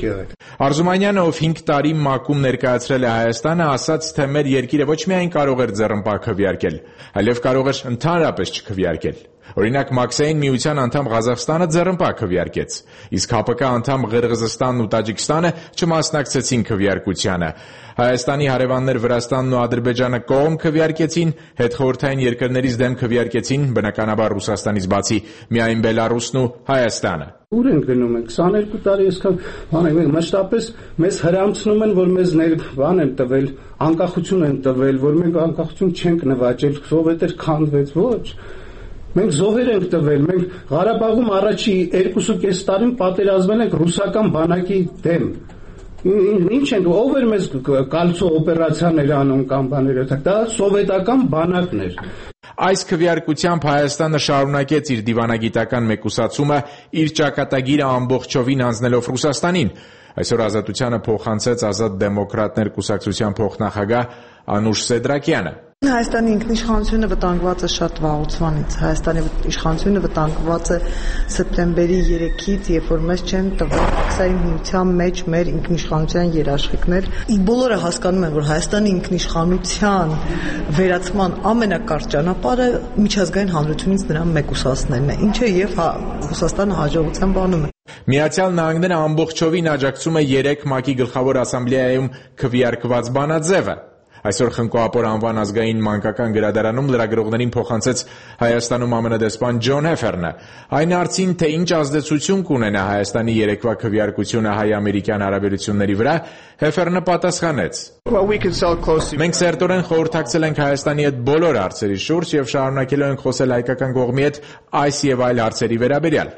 Արզումանյանը, ով հինգ տարի ՄԱԿ-ում ներկայացրել է Հայաստանը, ասաց, թե մեր երկիրը ոչ միայն կարող էր ձեռնպահ քվեարկել, այլև կարող էր ընդհանրապես չքվեարկել։ Օրինակ, Մաքսային միության անդամ Ղազախստանը ձեռնպահ քվեարկեց, իսկ ՀԱՊԿ անդամ Ղրղզստանն ու Տաջիկստանը չմասնակցեցին քվեարկությանը։ Հայաստանի հարևաններ Վրաստանն ու Ադրբեջանը կողմ քվեարկեցին, հետխորհրդային երկրներից դեմ քվեարկեցին, բնականաբար Ռուսաստանից բացի միայն Բելարուսն ու Հայաստանը։ Ուր են գնում ենք քսաներկու տարի այսքան բան ենք մշտապես մեզ հրամցնում են որ մեզ ներ բան են տվել անկախություն են տվել որ մենք անկախություն չենք նվաճել սովետեր քանդվեց ոչ մենք զոհեր ենք տվել մենք Ղարաբաղում առաջի երկուսուկես տարին պատերազմել ենք ռուսական բանակի դեմ ինչ են ով էր մեզ կալցո օպերացիաներ անում կամ բաները դա սովետական բանակն էր Այս քվեարկությամբ Հայաստանը շարունակեց իր դիվանագիտական մեկուսացումը իր ճակատագիրը ամբողջովին հանձնելով Ռուսաստանին։ Այսօր Ազատությանը փոխանցեց Ազատ դեմոկրատներ կուսակցության փոխնախագահ Անուշ Սեդրակյանը։ Հայաստանի ինքնիշխանությունը վտանգված է շատ վաղուց Հայաստանի իշխանությունը վտանգված է սեպտեմբերի երեքից, երբ որ մեզ չեն տվել Մաքսային միության մեջ մեր ինքնիշխանության երաշխիքներ։ Բոլորը հասկանում են, որ Հայաստանի ինքնիշխանության վերացման ամենակարճ ճանապարհը միջազգային հանրությունից նրան մեկուսացնելն է, ինչը եւ Ռուսաստանը հաջողությամբ անում է։ Միացյալ Նահանգները ամբողջովին աջակցում է երեք ՄԱԿ-ի գլխավոր ասամբլեայում քվեարկված բանաձևը։ Այսօր Խնկո-Ապոր անվան ազգային մանկական գրադարանում լրագրողներին փոխանցեց Հայաստանում ԱՄՆ դեսպան Ջոն Հեֆերնը։ Այն հարցին, թե ինչ ազդեցություն կունենա Հայաստանի երեկվա քվեարկությունը հայ-ամերիկյան հարաբերությունների վրա, Հեֆերնը պատասխանեց. Մենք սերտորեն խորհրդակցել ենք Հայաստանի հետ բոլոր հարցերի շուրջ եւ շարունակելու ենք խոսել հայկական կողմի հետ այս եւ այլ հարցերի վերաբերյալ։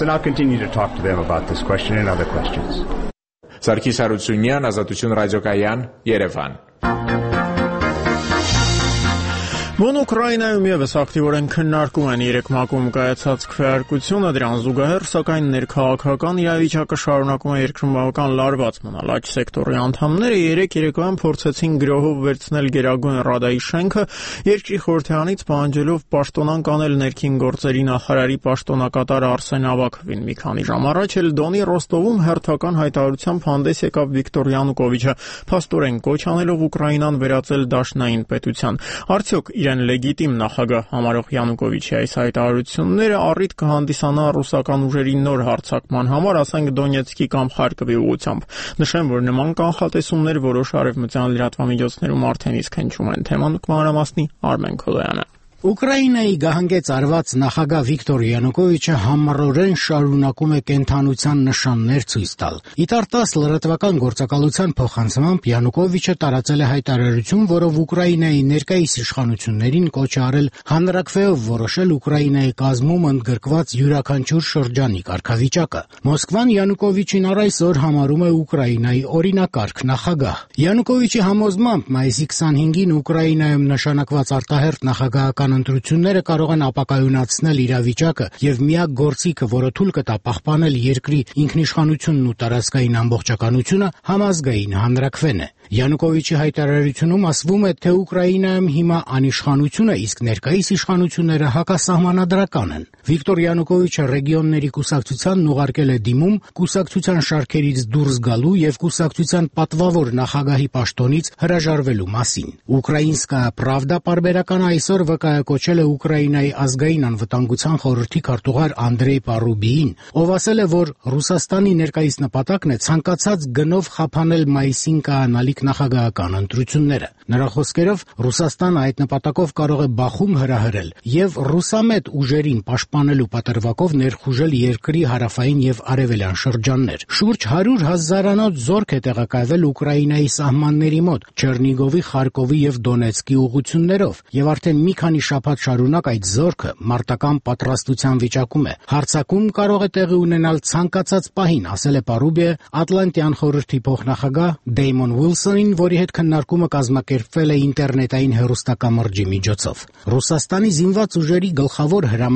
Սարգիս Հարությունյան, Ազատություն ռադիոկայան, Երևան։ Ո՞ն Ուկրաինայում եւս ակտիվորեն քննարկում են երեք ՄԱԿ-ում կայացած քվեարկությունը, դրան զուգահեռ, սակայն ներքաղաքական իրավիճակը շարունակում է երկրում բավական լարված մնալ։ Աջ սեկտորի անդամները երեք երեկոյան փորձեցին գրոհով վերցնել Գերագույն Ռադայի շենքը, երկրի խորհրդարանից պահանջելով պաշտոնանկ անել ներքին գործերի նախարարի պաշտոնակատար Արսեն Ավակովին։ Մի քանի ժամ առաջ էլ Դոնի Ռոստովում հերթական հայտարարությամբ հանդես եկավ Վիկտոր Յանուկովիչը, փաստորեն կոչ անելով Ուկրաինան վերածել դաշնային պետության։ Արդյոք իրեն լեգիտիմ նախագահ համարող Յանուկովիչի այս հայտարարությունները առիթ կհանդիսանա ռուսական ուժերի նոր հարձակման համար, ասենք Դոնեցկի կամ Խարկովի ուղղությամբ։ Նշեմ, որ նման կանխատեսումներ որոշ արևմտյան լրատվամիջոցներում արդեն իսկ հնչում են։ Թեման մանրամասնի Արմեն Քոլոյանը։ Ուկրաինայի գահանգեց արված նախագահ Վիկտոր Յանուկովիչը համառորեն շարունակում է կենթանության նշաններ ցույց տալ։ Իտարտաս լրատվական գործակալության փոխանցմամբ Յանուկովիչը տարածել է հայտարարություն, որով Ուկրաինայի ներկայիս իշխանություններին կոչ է արել հանրաքվեով որոշել Ուկրաինայի կազմում ընդգրկված յուրաքանչյուր շրջանի կարգավիճակը։ Մոսկվան Յանուկովիչին առ այսօր համարում է Ուկրաինայի օրինակարգ նախագահ։ Յանուկովիչի համոզմամբ մայիսի քսանհինգին Ուկրաինայում նշանակված արտահերթ նախագահական ընտրությունները կարող են ապակայունացնել իրավիճակը եւ միակ գործիքը, որը թույլ կտա պահպանել երկրի ինքնիշխանությունն ու տարածքային ամբողջականությունը, համազգային հանրաքվեն է։ Յանուկովիչի հայտարարությունում ասվում է, թե Ուկրաինայում հիմա անիշխանություն է, իսկ ներկայիս իշխանությունները հակասահմանադրական են։ Վիկտոր Յանուկովիչը ռեգիոնների կուսակցությանն ուղարկել է դիմում կուսակցության շարքերից դուրս գալու եւ կուսակցության պատվավոր նախագահի պաշտոնից հրաժարվելու մասին։ Ուկրաինսկայա Պրավդա պարբերականը այսօր վկայակոչել է Ուկրաինայի ազգային անվտանգության խորհրդի քարտուղար Անդրեյ Պարուբիին, ով ասել է, որ Ռուսաստանի ներկայիս նպատակն է ցանկացած գնով խափանել մայիսին կայանալիք նախագահական ընտրությունները։ Նրա խոսքերով Ռուսաստանը այդ նպատակով կարող է բախում հրահրել եւ ռուսամետ ուժերին պաշտպանելու պատրվակով ներխուժել երկրի հարավային եւ արևելյան շրջաններ։ Շուրջ հարյուր հազարանոց զորք է տեղակայվել Ուկրաինայի սահմանների մոտ, Չեռնիգովի, Խարկովի եւ Դոնեցկի ուղություններով, եւ արդեն մի քանի շաբաթ շարունակ այդ զորքը մարտական պատրաստության վիճակում է։ Հարձակում կարող է տեղի ունենալ ցանկացած պահին, ասել է Պարուբիը Ատլանտյան խորհրդի փոխնախագահ Դեյմոն Ուիլսոնին, որի հետ քննարկումը կազմակերպվել է ինտերնետային հեռուստակամրջի միջոցով։ Ռուսաստանի զինված ուժերի գլխավոր հրամանատար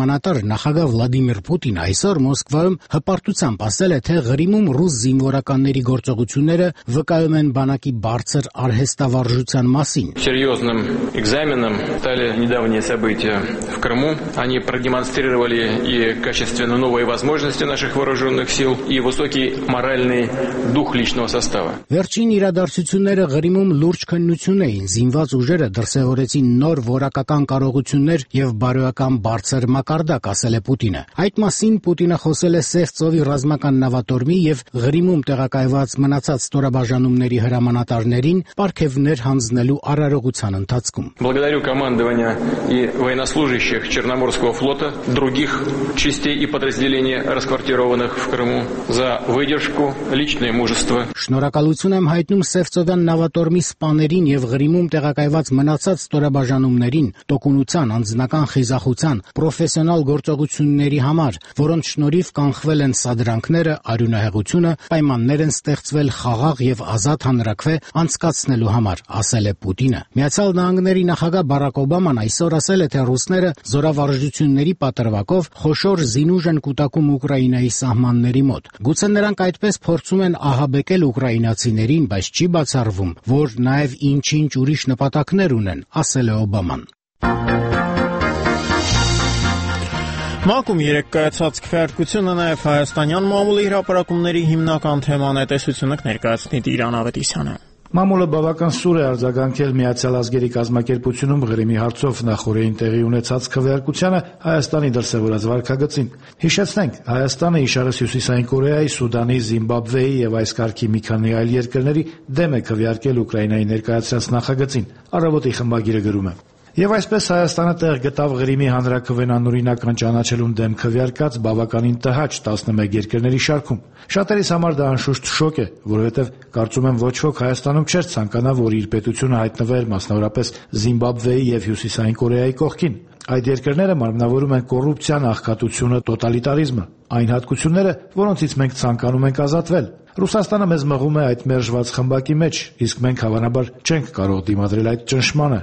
նախագահ Վլադիմիր Պուտինը այսօր Մոսկվայում հպարտությամբ ասել է, թե Ղրիմում ռուս զինվորականների գործողությունները վկայում են բանակի բարձր արհեստավարժության մասին։ Серьезным экзаменом стали недавние события в Крыму. Они продемонстрировали и качественно новые возможности наших вооруженных сил, и высокий моральный дух личного состава. Վերջին իրադարձությունները Ղրիմում լուրջ քննություն էին, զինված ուժերը դրսևորեցին նոր որակական կարողություններ եւ բարոյական բարձր մակարդակ, ասել է Պուտինը։ Այդ մասին Պուտինը խոսել է Սև ծովի ռազմական նավատորմի եւ Ղրիմում տեղակայված մնացած ստորաբաժանումների հրամանատարներին պարգևներ հանձնելու արարողության ընթացքում։ Благодарю командование и военнослужащих Черноморского флота, других частей и подразделений, расквартированных в Крыму, за выдержку, личное мужество. Շնորհակալություն եմ հայտնում Սևծովյան նավատորմի սպաներին եւ Ղրիմում տեղակայված մնացած ստորաբաժանումներին տոկունության, անձնական խիզախության, պրոֆեսիոնալ գործողությունների համար, որոնց շնորհիվ կանխվել են սադրանքները, արյունահեղությունը, պայմաններ են ստեղծվել խաղաղ եւ ազատ հանրաքվե անցկացնելու համար, ասել է Պուտինը։ Միացյալ Նահանգների նախագահ Բարակ Օբաման այսօր ասել է, թե ռուսները զորավարժությունների պատրվակով խոշոր զինուժ են կուտակում Ուկրաինայի սահմանների մոտ։ Գուցե նրանք այդպես փորձում են ահաբեկել ուկրաինացիներին, բայց չի բացառվում, որ նաև ինչ-ինչ ուրիշ նպատակներ ունեն, ասել է Օբաման։ ՄԱԿ-ում երեկ կայացած քվեարկությունը նաև հայաստանյան մամուլի հրապարակումների հիմնական թեման է, տեսությունը կներկայացնի Տիրան Ավետիսյանը։ Մամուլը բավական սուր է արձագանքել Միացյալ Ազգերի կազմակերպությունում Ղրիմի հարցով նախորդին տեղի ունեցած քվեարկությանը Հայաստանի դրսևորած վարքագծին։ Հիշեցնենք, Հայաստանը իշարս Հյուսիսային Կորեայի, Սուդանի, Զիմբաբվեի եւ այս կարգի մի քանի այլ երկրների դեմ է քվեարկել Ուկրաինայի ներկայացրած նախագծին։ Առավոտի խմբագիրը գրում է. Եվ այսպես Հայաստանը տեղ գտավ Ղրիմի հանրաքվեն անօրինական ճանաչելուն դեմ քվեարկած բավականին տհաճ տասնմեկ երկրների շարքում։ Շատերիս համար դա անշուշտ շոկ է, որովհետև կարծում եմ ոչ ոք Հայաստանում չէր ցանկանա, որ իր պետությունը հայտնվեր մասնավորապես Զիմբաբվեի եւ Հյուսիսային Կորեայի կողքին։ Այդ երկրները մարմնավորում են կոռուպցիան, աղքատությունը, տոտալիտարիզմը, այն հատկությունները, որոնցից մենք ցանկանում ենք ազատվել։ Ռուսաստանը մեզ մղում է այդ մերժված խմբակի մեջ, իսկ մենք հավանաբար չենք կարող դիմադրել այդ ճնշմանը։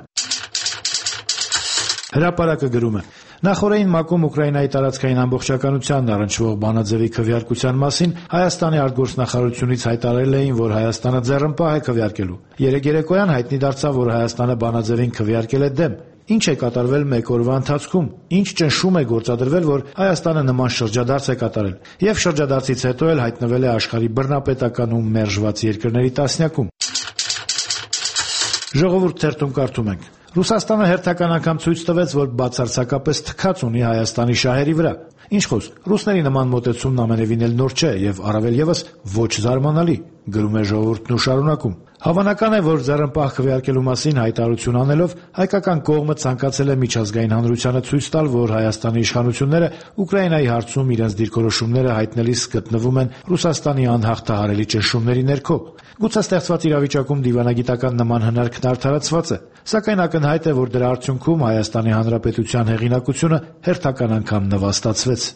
Հրապարակը գրում է. Նախորդին ՄԱԿ-ում Ուկրաինայի տարածքային ամբողջականությանն առնչվող բանաձևի քվեարկության մասին Հայաստանի արտգործնախարարությունից հայտարարել էին, որ Հայաստանը ձեռնպահ է քվեարկելու։ Երեկ երեկոյան հայտնի դարձավ, որ Հայաստանը բանաձևին քվեարկել է դեմ։ Ինչ է կատարվել մեկ օրվա ընթացքում, ինչ ճնշում է գործադրվել, որ Հայաստանը նման շրջադարձ է կատարել, եւ շրջադարձից հետո էլ հայտնվել է աշխարհի բռնապետական ու մերժված երկրների տասնյակում։ Ժողովուրդ թերթում կարդում ենք. Ռուսաստանը հերթական անգամ ցույց տվեց, որ բացարձակապես թքած ունի Հայաստանի շահերի վրա։ Ինչ խոսք, ռուսների նման մոտեցումն ամենևին էլ նոր չէ եւ առավել եւս ոչ զարմանալի, գրում է ժողովուրդն ու շարունակում։ Հավանական է, որ ձեռնպահ քվեարկելու մասին հայտարարություն անելով հայկական կողմը ցանկացել է միջազգային հանրությանը ցույց տալ, որ Հայաստանի իշխանությունները Ուկրաինայի հարցում իրենց դիրքորոշումները հայտնելիս գտնվում են Ռուսաստանի անհաղթահարելի ճնշումների ներքո։ Գուցե ստեղծված իրավիճակում դիվանագիտական նման հնարքն արդարացված է, սակայն ակնհայտ է, որ դրա արդյունքում Հայաստանի Հանրապետության հեղինակությունը հերթական անգամ նվաստացվեց։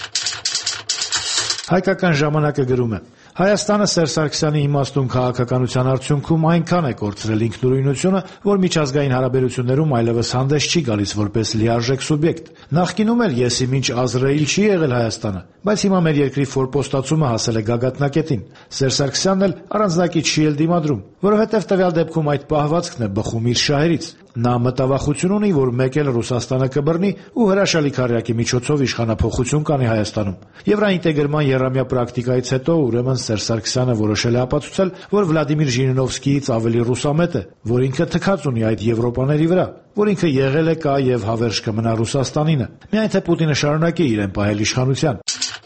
Հայկական ժամանակը գրում է. Հայաստանը Սերժ Սարգսյանի իմաստուն քաղաքականության արդյունքում այնքան է կորցրել ինքնուրույնությունը, որ միջազգային հարաբերություններում այլևս հանդես չի գալիս որպես լիարժեք սուբյեկտ։ Նախկինում էլ եսիմինչ Ազրայիլ չի եղել Հայաստանը, բայց հիմա մեր երկրի ֆորպոստացումը հասել է գագաթնակետին։ Սերժ Սարգսյանն էլ առանձնակի չի էլ դիմադրում, որովհետև տվյալ դեպքում այդ պահվածքն է բխում իր շահերից։ Նա մտավախություն ունի, որ մեկ էլ Ռուսաստանը կբռնի ու հրաշալի քարյակի միջոցով իշխանափոխություն կանի Հայաստանում։ Եվրաինտեգրման եռամյա պրակտիկայից հետո ուրեմն Սերժ Սարգսյանը որոշել է ապացուցել, որ Վլադիմիր Ժիրինովսկիից ավելի ռուսամետ է, որ ինքը թքած ունի այդ Եվրոպաների վրա, որ ինքը եղել է, կա եւ հավերժ կմնա Ռուսաստանինը։ Միայն թե Պուտինը շարունակի իրեն պահել իշխանության։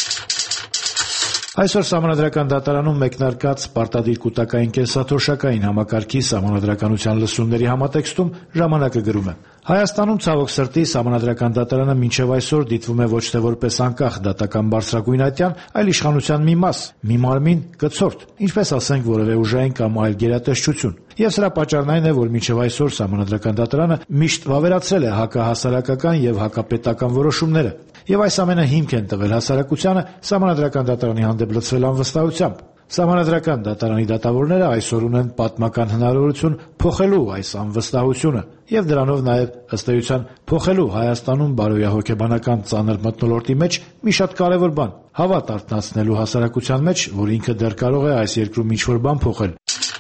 Այսօր Սահմանադրական դատարանում մեկնարկած պարտադիր կուտակային կենսաթոշակային համակարգի սահմանադրականության լսումների համատեքստում ժամանակը գրում է. Հայաստանում ցավոք սրտի Սահմանադրական դատարանը մինչև այսօր դիտվում է ոչ թե որպես անկախ դատական բարձրագույն ատյան, այլ իշխանության մի մաս, մի մարմին, կցորդ, ինչպես ասենք որևէ ուժային կամ այլ գերատեսչություն։ Եվ սրա պատճառն այն է, որ մինչև այսօր Սահմանադրական դատարանը միշտ վավերացրել է հակահասարակական եւ հակապետական որոշումները։ Եվ այս ամենը հիմք են տվել հասարակությանը Սահմանադրական դատարանի հանդեպ լցվել անվստահությամբ։ Սահմանադրական դատարանի դատավորները այսօր ունեն պատմական հնարավորություն փոխելու այս անվստահությունը եւ դրանով նաեւ ըստ էության փոխելու Հայաստանում բարոյահոգեբանական ծանր մթնոլորտի մեջ մի շատ կարեւոր բան՝ հավատ արթնացնելու հասարակության մեջ, որ ինքը դեռ կարող է այս երկրում ինչ-որ բան փոխել։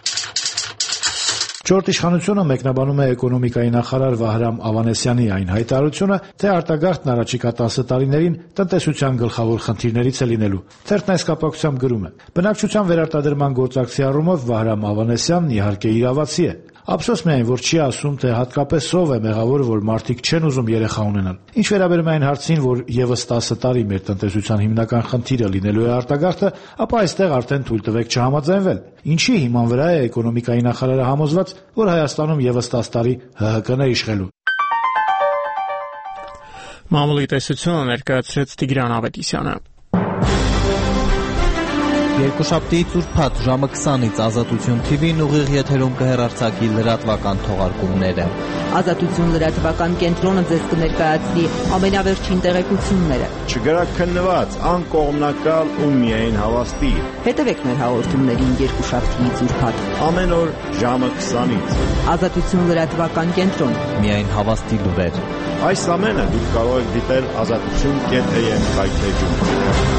Չորրորդ իշխանությունը մեկնաբանում է էկոնոմիկայի նախարար Վահրամ Ավանեսյանի այն հայտարարությունը, թե արտագաղթն առաջիկա տասը տարիներին տնտեսության գլխավոր խնդիրներից է լինելու։ Թերթն այս կապակցությամբ գրում է. բնակչության վերարտադրման գործակցի առումով Վահրամ Ավանեսյանն իհարկե իրավացի է։ Ափսոս միայն, որ չի ասում, թե հատկապես ով է մեղավոր, որ մարդիկ չեն ուզում երեխա ունենալ։ Ինչ վերաբերում է այն հարցին, որ եւս տասը տարի մեր տնտեսության հիմնական խնդիրը լինելու է արտագաղթը, ապա այստեղ արդեն թույլ տվեք չհամաձայնվել։ Ինչի հիման վրա է էկոնոմիկայի նախարարը համոզված, որ Հայաստանում եւս տասը տարի Հ Հ Կ-ն է իշխելու։ Մամուլի տեսությունը ներկայացրեց Տիգրան Ավետիսյանը։ Երկուշաբթիից ուրբաթ ժամը քսանից Ազատություն Թի Վին ուղիղ եթերում կհեռարձակի լրատվական թողարկումները։ Ազատություն լրատվական կենտրոնը ձեզ կներկայացնի ամենավերջին տեղեկությունները։ Չգրակ քննված, անկողմնակալ ու միայն հավաստի։ Հետևեք մեր հաղորդումներին երկուշաբթիից ուրբաթ ամեն օր ժամը քսանից։ Ազատություն լրատվական կենտրոն։ Միայն հավաստի լուրեր։ Այս ամենը դուք կարող եք դիտել ազատություն կետ է եմ կայքեջում։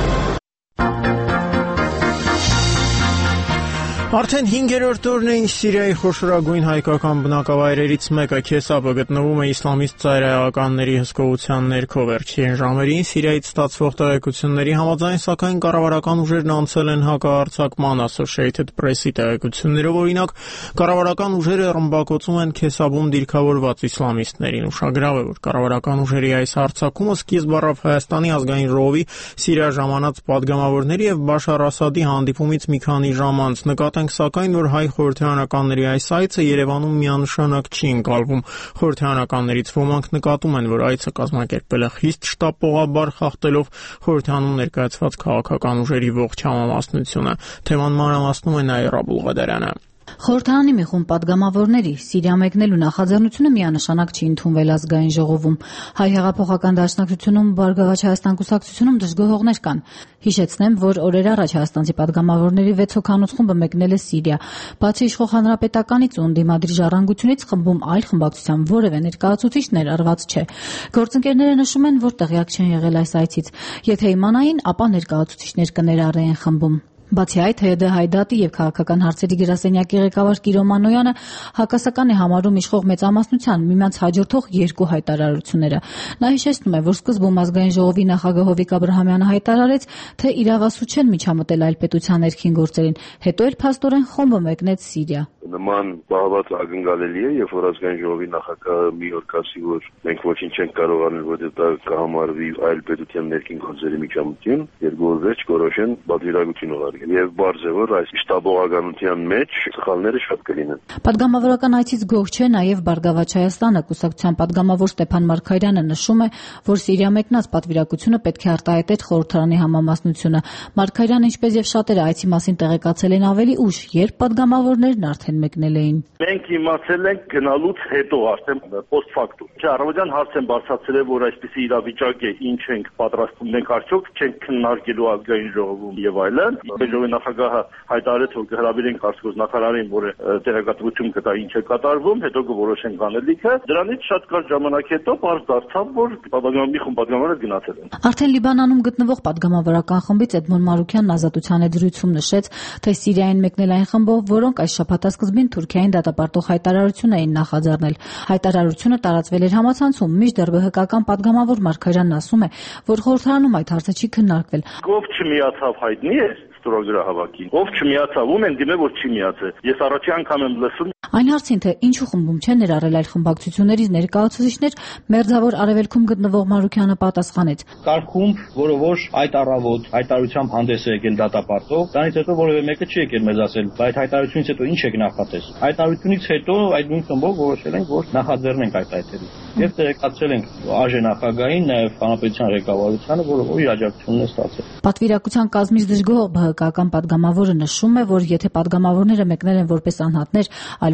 Արդեն հինգերորդ օրն է, ինչ Սիրիայի խոշորագույն հայկական բնակավայրերից մեկը Քեսապը գտնվում է իսլամիստ ծայրահեղականների հսկողության ներքո։ Վերջին ժամերին Սիրիայից ստացվող տեղեկությունների համաձայն, սակայն կառավարական ուժերն անցել են հակահարձակման։ Associated Press-ի տեղեկություններով, օրինակ, կառավարական ուժերը ռմբակոծում են Քեսապում դիրքավորված իսլամիստներին։ Ուշագրավ է, որ կառավարական ուժերի այս հարձակումը սկիզբ առավ Հայաստանի ազգային ժողովի Սիրիա ժամանած падգամավորների եւ Բաշար Ասադի հանդիպումից մի քանի ժամ անց։ Նկատենք սակայն, որ հայ խորհրդարանականների այս այցը Երևանում միանշանակ չի ընկալվում։ Խորհրդարանականներից ոմանք նկատում են, որ այցը կազմակերպել է խիստ շտապողաբար, խախտելով խորհրդանում ներկայացված քաղաքական ուժերի ողջ համամասնությունը։ Թեման մանրամասնում է Նաիրա Բուլղադարյանը։ Խորհրդարանի մի խումբ падգամավորների Սիրիա մեկնելու նախաձեռնությունը միանշանակ չի ընդունվել ազգային ժողովում։ Հայ հեղափոխական դաշնակցությունում Բարգավաճ Հայաստան կուսակցությունում դժգոհողներ կան։ Հիշեցնեմ, որ օրեր առաջ հայաստանցի падգամավորների վեց հոգանոց խումբը մեկնել է Սիրիա։ Բացի իշխող հանրապետականից ու ընդդիմադիր ժառանգությունից խմբում այլ խմբակցության որևէ ներկայացուցիչ ներառված չէ։ Գործընկերները նշում են, որ տեղյակ չեն եղել այս այցից։ Եթե իմանային, ապա ներկայացուցիչներ կներառեին խմբում։ Բացի այդ, Հ Դ Հայդատի եւ քաղաքական հարցերի գրասենյակի ղեկավար Կիրո Մանոյանը հակասական է համարում իշխող մեծամասնության միմյանց հաջորդող երկու հայտարարությունները։ Նա հիշեցնում է, որ սկզբում ազգային ժողովի նախագահ Հովիկ Աբրահամյանը հայտարարեց, թե իրավասու չեն միջամտել այլ պետության ներքին գործերին, հետո էլ փաստորեն խումբը մեկնեց Սիրիա։ Նման բաղվածը ակնկալելի է, երբ որ ազգային ժողովի նախագահը մի օր կասի, որ մենք ոչինչ չենք կարող անել, որտեղ դա կհամարվի այլ պետության ներքին գործերի միջամտություն, երկու օր վերջ կորոշեն պատվիրակություն ուղարկել։ Եվ բարձ է, որ այս շտաբողականության մեջ սխալները շատ կլինեն։ Պատգամավորական այցից գոհ չէ նաև Բարգավաճ Հայաստանը։ Կուսակցության պատգամավոր Ստեփան Մարգարյանը նշում է, որ Սիրիա մեկնած պատվիրակությունը պետք է արտահայտեր խորհրդարանի համամասնությունը։ Մարգարյանը, ինչպես եւ շատերը այցի մասին տեղեկացել են ավելի ուշ, երբ պատգամավորներն արդեն մեկնել էին։ Մենք իմացել ենք գնալուց հետո, արդեն post factum։ Չէ, առավոտյան հարց են բարձրացրել, որ այսպիսի իրավիճակ է, ինչ ենք պատրաստվում, մենք արդյոք չենք քննարկելու ազգային ժողովում եւ այլն։ Ժողովի նախագահը հայտարարեց, որ կհրավիրեն Կարծիքոս նախարարին, որը տեղեկատվություն կտա ինչ է կատարվում, հետո կորոշեն անելիքը։ Դրանից շատ կարճ ժամանակ հետո բարձ դարձավ, որ պատգամավորի խումբ պատգամավորները գնացել են։ Արդեն Լիբանանում գտնվող պատգամավորական խմբից Էդմոն Մարուկյանն Ազատության եթերում նշեց, թե Սիրիային մեկնել այն խմբով, որոնք այս շաբաթասկզբին Թուրքիային դատապարտող հայտարարություն էին նախաձեռնել։ Հայտարարությունը տարածվել էր համացանցում, մինչդեռ Բ Հ Կ-ական պատգամավոր Մարգարյանն ասում է, որ խորհրդարանում այդ հարցը չի քննարկվել։ Ով չմիացավ հայտնի է ստորագրահավաքին։ Ով չմիացավ, ում են դիմել, որ չի միացել։ Ես առաջի անգամ եմ լսում։ Այն հարցին, թե ինչու խմբում չեն ներառել այլ խմբակցություններից ներկայացուցիչներ, Մերձավոր Արևելքում գտնվող Մարուկյանը պատասխանեց. Կարգում, որը որ այդ առավոտ հայտարարությամբ հանդես է եկել դատապարտող, դրանից հետո որևէ մեկը չի եկել մեզ ասել, բայց հայտարարությունից հետո ինչ եք նախատես։ Հայտարարությունից հետո այդ նույն խմբով որոշել ենք, որ նախաձեռնենք այդ այտերի։ Եվ տեղեկացրել ենք ԱԺ նախագահին, նաև հանրապետության ղեկավարությանը, որը որ աջակցությունն է ստացել։ Պատվիրակության կազմից դժգոհ Բ Հ Կ-ական պատգամավորը նշում է, որ եթե պատգամավորները մեկնել են որպես անհատներ, այլ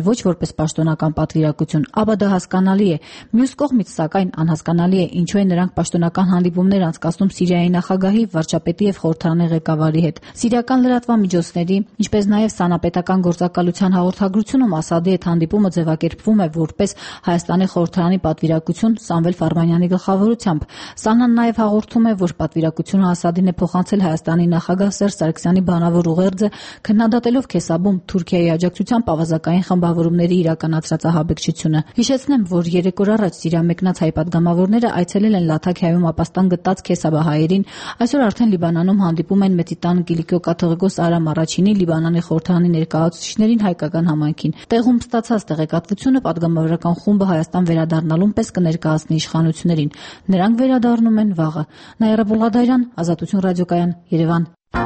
ոչ որպես պաշտոնական պատվիրակություն, ապա դա հասկանալի է։ Մյուս կողմից, սակայն, անհասկանալի է, ինչու են նրանք պաշտոնական հանդիպումներ անցկացնում Սիրիայի նախագահի, վարչապետի եւ խորհրդարանի ղեկավարի հետ։ Սիրիական լրատվամիջոցների, ինչպես նաեւ Սանապետական գործակալության հաղորդագրությունում Ասադի հետ հանդիպումը ձևակերպվում է որպես Հայաստանի խորհրդարանի պատվիրակություն Սամվել Ֆարմանյանի գլխավորությամբ։ Սանան նաեւ հաղորդում է, որ պատվիրակությունը Ասադին է փոխանցել Հայաստանի նախագահ Սերժ Սարգսյանի բանավոր ուղերձը, քննադատելով Քեսաբում Թուրքիայի աջակցությամբ ավազակային խմբավորումների իրականացրած ահաբեկչությունը։ Հիշեցնեմ, որ երեք օր առաջ Սիրիա մեկնած հայ պատգամավորները այցելել են Լաթաքիայում ապաստան գտած Քեսաբահայերին, այսօր արդեն Լիբանանում հանդիպում են Մեծի տան Կիլիկիո կաթողիկոս Արամ Առաջինի, Լիբանանի խորհրդարանի ներկայացուցիչներին, հայկական համայնքին։ Տեղում ստացած տեղեկատվությունը պատգամավորական խումբը Հայաստան վերադառնալուն պես կներկայացնի իշխանություններին։ Նրանք վերադառնում են վաղը։ Նաիրա Բուլղադարյան, Ազատություն ռադիոկայան, Երևան։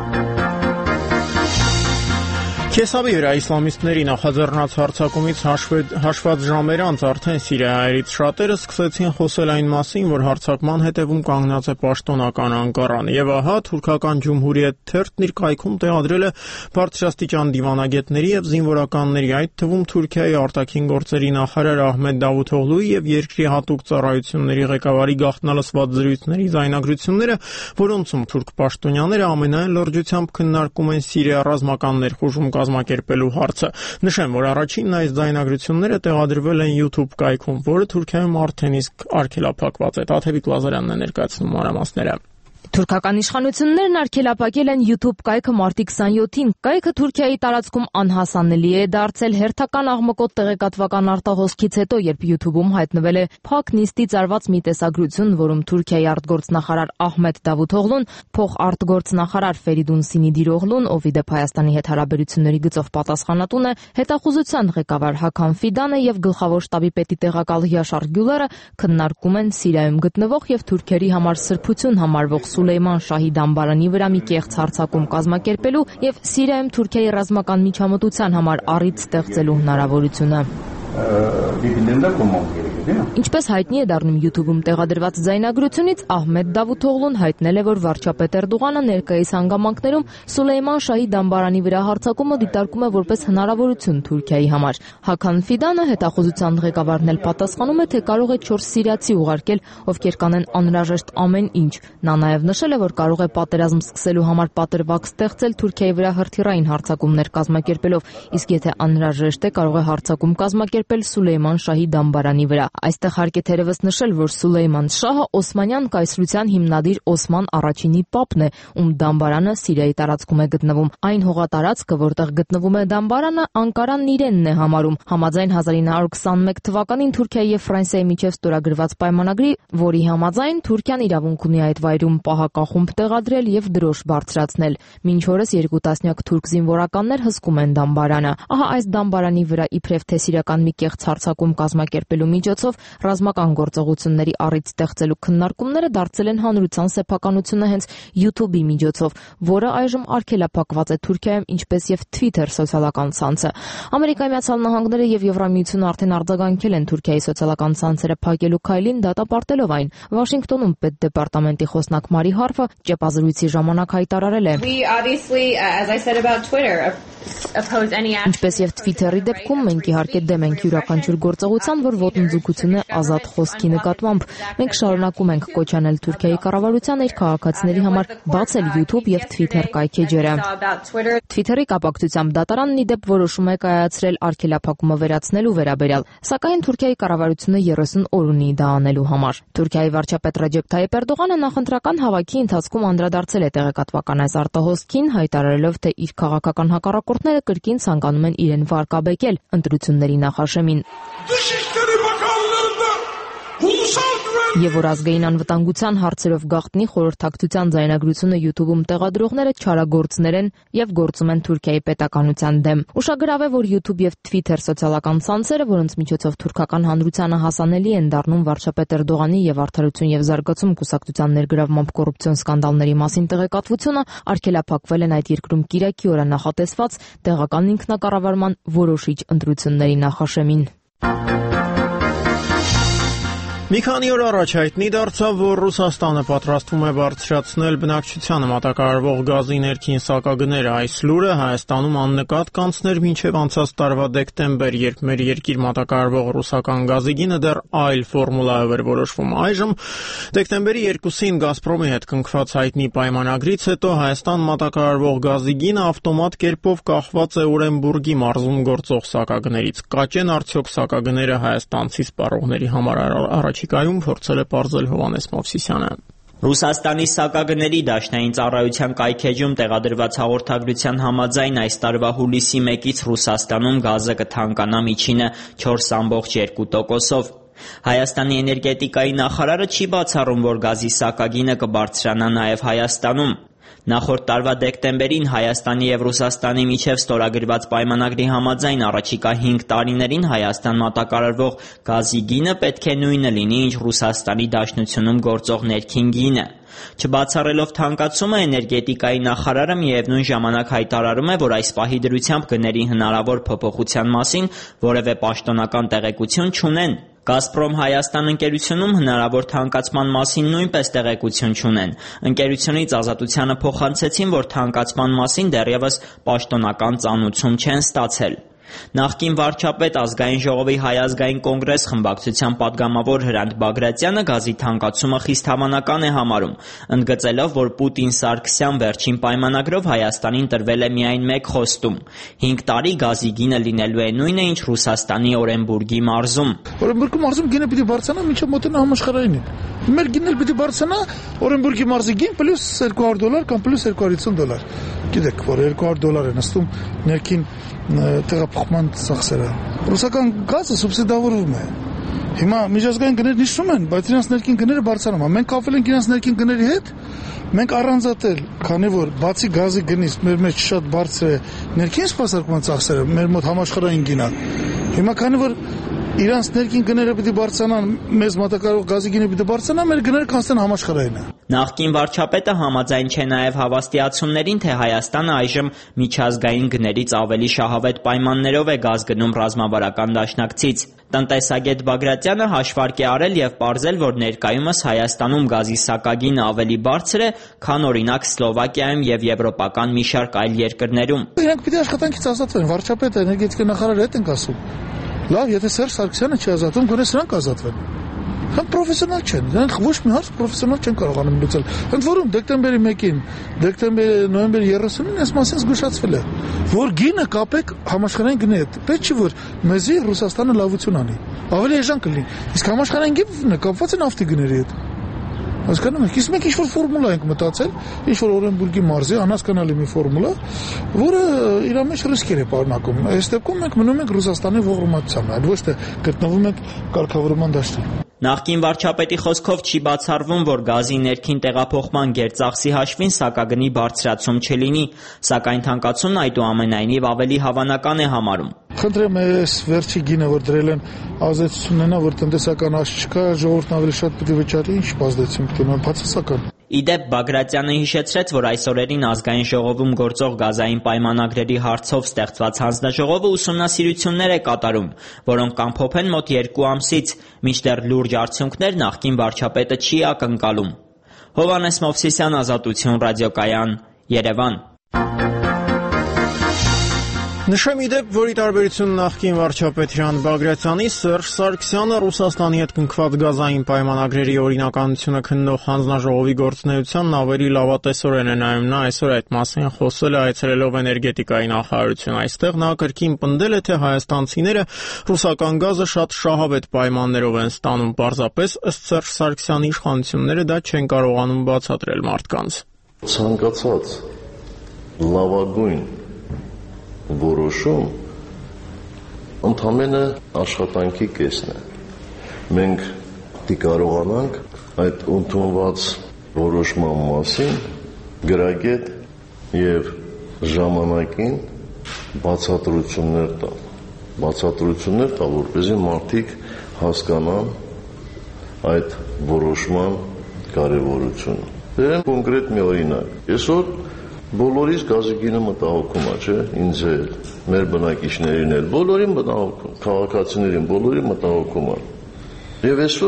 Քեսաբի վրա իսլամիստների նախաձեռնած հարձակումից հաշված ժամեր անց արդեն սիրիայից շատերը սկսեցին խոսել այն մասին, որ հարձակման հետևում կանգնած է պաշտոնական Անկարան։ Եվ ահա թուրքական Ջումհուրիետ թերթն իր կայքում տեղադրել է բարձրաստիճան դիվանագետների եւ զինվորականների, այդ թվում Թուրքիայի արտաքին գործերի նախարար Ահմեդ Դավութօղլուի եւ երկրի հատուկ ծառայությունների ղեկավարի գաղտնալսված զրույցների զայնագրությունները, որոնցում թուրք պաշտոնյաները ամենայն լրջությամբ քննարկում են Սիրիա ռազմական ներխուժում կազմակերպելու հարցը։ Նշեմ, որ առաջինն այս ձայնագրությունները տեղադրվել են YouTube կայքում, որը Թուրքիայում արդեն իսկ արգելափակված է։ Տաթևիկ Լազարյանն է ներկայացնում մանրամասները։ Թուրքական իշխանություններն արգելափակել են YouTube կայքը մարտի քսանյոթին։ Կայքը Թուրքիայի տարածքում անհասանելի է դարձել հերթական աղմկոտ տեղեկատվական արտահոսքից հետո, երբ YouTube-ում հայտնվել է փակ նիստից արված մի տեսագրություն, որում Թուրքիայի արտգործնախարար Ահմեդ Դավութօղլուն, փոխարտգործնախարար Ֆերիդուն Սինիդիրօղլուն, ով ի դեպ Հայաստանի հետ հարաբերությունների գծով պատասխանատուն է, հետախուզության ղեկավար Հական Ֆիդանը եւ գլխավոր շտաբի պետի տեղակալ Յաշար Գյուլերը քննարկում են Սիրիայում գտնվող եւ թուրքերի համար սրբություն համարվող Սուլեյման Շահի դամբարանի վրա մի կեղծ հարձակում կազմակերպելու եւ Սիրիայում Թուրքիայի ռազմական միջամտության համար առիթ ստեղծելու հնարավորությունը։ Ինչպես հայտնի է դառնում YouTube-ում տեղադրված ձայնագրությունից, Ահմեդ Դավութօղլուն հայտնել է, որ վարչապետ Էրդողանը ներկայիս հանգամանքներում Սուլեյման Շահի դամբարանի վրա հարձակումը դիտարկում է որպես հնարավորություն Թուրքիայի համար։ Հական Ֆիդանը, հետախուզության ղեկավարն էլ պատասխանում է, թե կարող է չորս սիրիացի ուղարկել, ովքեր կանեն անհրաժեշտ ամեն ինչ։ Նա նաև նշել է, որ կարող է պատերազմ սկսելու համար պատրվակ ստեղծել Թուրքիայի վրա հրթիռային հարձակումներ կազմակերպելով, իսկ եթե անհրաժեշտ է, կարող է հարձակում կազմակերպել Սուլեյման Շահի դամբարանի վրա։ Այստեղ հարկ է թերևս նշել, որ Սուլեյման Շահը Օսմանյան կայսրության հիմնադիր Օսման առաջինի պապն է, ում դամբարանը Սիրիայի տարածքում է գտնվում։ Այն հողատարածքը, որտեղ գտնվում է դամբարանը, Անկարանն իրենն է համարում, համաձայն հազար ինը հարյուր քսանմեկ թվականին Թուրքիայի եւ Ֆրանսիայի միջև ստորագրված պայմանագրի, որի համաձայն Թուրքիան իրավունք ունի այդ վայրում պահակախումբ տեղադրել եւ դրոշ բարձրացնել։ Մինչ օրս երկու տասնյակ թուրք զինվորականներ հսկում են դամբարանը։ Ահա այս դամբարանի վրա իբրև թե սիրիական մի կեղծ հարձակում կազմակերպելու միջոցով ռազմական գործողությունների առիթ ստեղծելու քննարկումները դարձել են հանրության սեփականությունը հենց YouTube-ի միջոցով, որը այժմ արգելափակված է Թուրքիայում, ինչպես եւ Twitter սոցիալական ցանցը։ Ամերիկայի Միացյալ Նահանգները եւ Եվրամիությունը արդեն արձագանքել են Թուրքիայի սոցիալական ցանցերը փակելու քայլին, դատապարտելով այն։ Վաշինգտոնում պետդեպարտամենտի խոսնակ Մարի Հարֆը ճեպազրույցի ժամանակ հայտարարել է. Ինչպես եւ Twitter-ի դեպքում մենք իհարկե դեմ ենք յուրաքանչյուր գործողության, որ ոտնձգություն է ազատ խոսքի նկատմամբ։ Մենք շարունակում ենք կոչ անել Թուրքիայի կառավարությանը իր քաղաքացիների համար բացել YouTube եւ Twitter կայքեջերը։ Twitter-ի կապակցությամբ դատարանն ի դեպ որոշում է կայացրել արգելափակումը վերացնելու վերաբերյալ, սակայն Թուրքիայի կառավարությունը երեսուն օր ունի դա անելու համար։ Թուրքիայի վարչապետ Ռեջեփ Թայիփ Էրդողանը նախընտրական հավաքի ընթացքում անդրադարձել է տեղեկատվական այս արտահոսքին, հայտարարելով, թե իր քաղաքական հակառակորդները կրկին ցանկանում են իրեն վարկաբեկել ընտրությունների նախաշեմին։ Եվ որ ազգային անվտանգության հարցերով գաղտնի խորհրդակցության ձայնագրությունը YouTube-ում տեղադրողները չարագործներ են եւ գործում են Թուրքիայի պետականության դեմ։ Ուշագրավ է, որ YouTube եւ Twitter սոցիալական ցանցերը, որոնց միջոցով թուրքական հանրությանը հասանելի են դառնում վարչապետ Էրդողանի եւ Արդարություն եւ զարգացում կուսակցության ներգրավմամբ կոռուպցիոն սկանդալների մասին տեղեկատվությունը, արգելափակվել են այդ երկրում Կիրակի օրը նախատեսված տեղական ինքնակառավարման որոշիչ ընտրությունների նախաշեմին։ Մի քանի օր առաջ հայտնի դարձավ, որ Ռուսաստանը պատրաստվում է բարձրացնել բնակչությանը մատակարարվող գազի ներքին սակագները։ Այս լուրը Հայաստանում աննկատ կանցներ մինչև անցած տարվա դեկտեմբեր, երբ մեր երկիր մատակարարվող ռուսական գազի գինը դեռ այլ ֆորմուլայով էր որոշվում։ Այժմ դեկտեմբերի երկուսին Գազպրոմի հետ կնքված հայտնի պայմանագրից հետո Հայաստան մատակարարվող գազի գինը ավտոմատ կերպով կախված է Օրենբուրգի մարզում գործող սակագներից։ Կաճեն արդյոք սակագները հայաստանցի սպառողների համար առաջիկայում, փորձել է պարզել Հովհաննես Մովսիսյանը։ Ռուսաստանի սակագների դաշնային ծառայության կայքեջում տեղադրված հաղորդագրության համաձայն այս տարվա հուլիսի մեկից Ռուսաստանում գազը կթանկանա միջինը չորս կόμμα երկու տոկոսով։ Հայաստանի էներգետիկայի նախարարը չի բացառում, որ գազի սակագինը կբարձրանա նաև Հայաստանում։ Նախորդ տարվա դեկտեմբերին Հայաստանի և Ռուսաստանի միջև ստորագրված պայմանագրի համաձայն առաջիկա հինգ տարիներին Հայաստան մատակարարվող գազի գինը պետք է նույնը լինի, ինչ Ռուսաստանի Դաշնությունում գործող ներքին գինը։ Չբացառելով թանկացումը, էներգետիկայի նախարարը միևնույն ժամանակ հայտարարում է, որ այս պահի դրությամբ գների հնարավոր փոփոխության մասին որևէ պաշտոնական տեղեկություն չունեն։ Գազպրոմ Հայաստան ընկերությունում հնարավոր թանկացման մասին նույնպես տեղեկություն չունեն։ Ընկերությունից Ազատությանը փոխանցեցին, որ թանկացման մասին դեռևս պաշտոնական ծանուցում չեն ստացել։ Նախկին վարչապետ Ազգային ժողովի Հայ ազգային կոնգրես խմբակցության պատգամավոր Հրանտ Բագրատյանը գազի թանկացումը խիստ հավանական է համարում, ընդգծելով, որ Պուտին-Սարգսյան վերջին պայմանագրով Հայաստանին տրվել է միայն մեկ խոստում՝ հինգ տարի գազի գինը լինելու է նույնը, ինչ Ռուսաստանի Օրենբուրգի մարզում։ Օրենբուրգի մարզում գինը պիտի բարձրանա մինչև մոտենա համաշխարհայինին։ Մեր գինն էլ պիտի բարձրանա Օրենբուրգի մարզի գին պլյուս երկու հարյուր դոլար կամ պլյուս երկու հարյուր հիսուն դոլար։ Գիտեք, որ երկու հարյուր դոլար է նստում ներքին տեղափոխման ծախսերը։ Ռուսական գազը սուբսիդավորվում է։ Հիմա միջազգային գներն իջնում են, բայց իրենց ներքին գները բարձրանում են։ Մենք կապվել ենք իրենց ներքին գների հետ, մենք առանձատել, քանի որ բացի գազի գնից մեր մեջ շատ բարձր է ներքին սպասարկման ծախսերը, մեր մոտ համաշխարհային գինա։ Հիմա քանի որ իրանց ներքին գները պիտի բարձրանան, մեզ մատակարարող գազի գինը պիտի բարձրանա, մեր գները կանցնեն համաշխարհային։ Նախկին վարչապետը համաձայն չէ նաև հավաստիացումներին, թե Հայաստանը այժմ միջազգային գներից ավելի շահավետ պայմաններով է գազ գնում ռազմավարական դաշնակցից։ Տնտեսագետ Բագրատյանը հաշվարկ է արել եւ պարզել, որ ներկայումս Հայաստանում գազի սակագինը ավելի բարձր է, քան օրինակ Սլովակիայում եւ եվրոպական մի շարք այլ երկրներում։ Իրենք պիտի աշխատանքից ազատվեն, վարչապետը, էներգետիկայի նախարարը հետ են ասում։ Լավ, եթե Սերժ Սարգսյանը չի ազատվում, գոնե սրանք ազատվեն։ Համ պրոֆեսիոնալ չեն, նրանք ոչ մի հարց պրոֆեսիոնալ չեն կարողանում լուծել։ Ընդ որում դեկտեմբերի մեկին, դեկտեմբերի նոյեմբերի երեսունին այս մասին զգուշացվել է, որ գինը կապեք համաշխարհային գնի հետ։ Պետք չի որ մեզի Ռուսաստանը լավություն անի։ Ավելի էժան կլինի։ Իսկ համաշխարհային գինը կապված է նավթի գների հետ։ Հասկանում եք, իսկ մենք ինչ-որ ֆորմուլա ենք մտածել, ինչ-որ Օրենբուրգի մարզի անհասկանալի մի ֆորմուլա, որը իր մեջ ռիսկեր է պարունակում։ Այս դեպքում մենք մնում ենք Ռուսաստանի ողորմածության, այլ ոչ թե գտնվում ենք կարգավորման դաշտում։ Նախկին վարչապետի խոսքով չի բացառվում, որ գազի ներքին տեղափոխման գերծախսի հաշվին սակագնի բարձրացում չլինի, սակայն թանկացումն այդուամենայնիվ ավելի հավանական է համարում։ Խնդրեմ, այս վերջի գինը, որ դրել են, ազդեցություն ունենա, որ տնտեսական աճ չկա, ժողովուրդն ավելի շատ պետք է վճարի, ինչ ազդեցություն պետք է բացասական։ Իդեպ Բագրատյանը հիշեցրեց, որ այս օրերին Ազգային ժողովում գործող գազային պայմանագրերի հարցով ստեղծված հանձնաժողովը ուսումնասիրություններ է կատարում, որոնք կամփոփեն մոտ երկու ամսից, մինչդեռ լուրջ արդյունքներ նախկին վարչապետը չի ակնկալում։ Հովհաննես Մովսիսյան, Ազատություն ռադիոկայան, Երևան։ Նշեմ իդեպ, որ ի տարբերություն նախկին վարչապետ Հրանտ Բագրատյանի, Սերժ Սարգսյանը Ռուսաստանի հետ կնքված գազային պայմանագրերի օրինականությունը քննող հանձնաժողովի գործունեությանն ավելի լավատեսորեն է նայում։ Նա այսօր այդ մասին խոսել է այցելելով էներգետիկայի նախարարություն։ Այստեղ նա կրկին պնդել է, թե հայաստանցիները ռուսական գազը շատ շահավետ պայմաններով են ստանում։ Պարզապես ըստ Սերժ Սարգսյանի իշխանությունները դա չեն կարողանում բացատրել մարդկանց։ Ցանկացած լավագույն որոշում ընդամենը աշխատանքի կեսն է։ Մենք դի կարողանանք այդ ընդունված որոշման մասին գրագետ եւ ժամանակին բացատրություններ տալ։ Բացատրություններ տալ, որպեսզի մարդիկ հասկանան այդ որոշման կարևորությունը։ Դեռ կոնկրետ մի օրինակ։ Այսօր բոլորիս գազի գինը մտահոգում է, չէ՞, ինձ էլ, մեր բնակիչներին էլ, բոլորին մտահոգում, քաղաքացիներին բոլորին մտահոգում է։ Եվ այսօր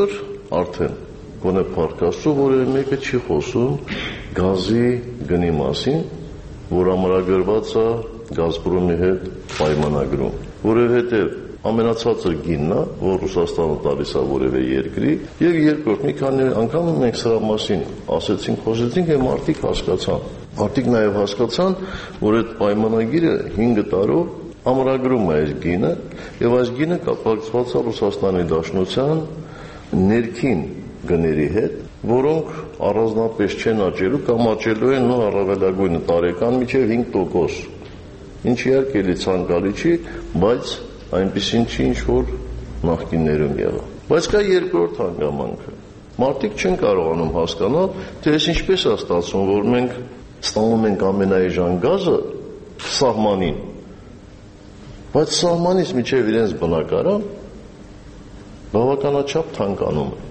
արդեն գոնե Փարքաստու որևէ մեկը չի խոսում գազի գնի մասին, որ ամրագրված է Գազպրոմի հետ պայմանագրում, որովհետև ամենացածր գինն է, որ Ռուսաստանը տալիս է որևէ երկրի, եւ երկրորդ մի քանի անգամ մենք սրա մասին ասեցինք, խոսեցինք եւ մարդիկ հասկացան։ Մարդիկ նաեւ հասկացան, որ այդ պայմանագիրը հինգ տարով ամրագրում է այս գինը եւ այս գինը կապակցված է Ռուսաստանի Դաշնության ներքին գների հետ, որոնք առանձնապես չեն աճելու կամ աճելու են նո առավելագույնը տարեկան մինչև հինգ տոկոս, ինչ իհարկե էլի ցանկալի չի, բայց այնպեսին չի, ինչ որ նախկիններում եղավ։ Բայց կա երկրորդ հանգամանքը։ Մարդիկ չեն կարողանում հասկանալ, թե այս ինչպես է ստացվում, որ մենք ստանում ենք ամենաէժան գազը սահմանին, բայց սահմանից մինչև իրենց բնակարան բավականաչափ թանկանում է։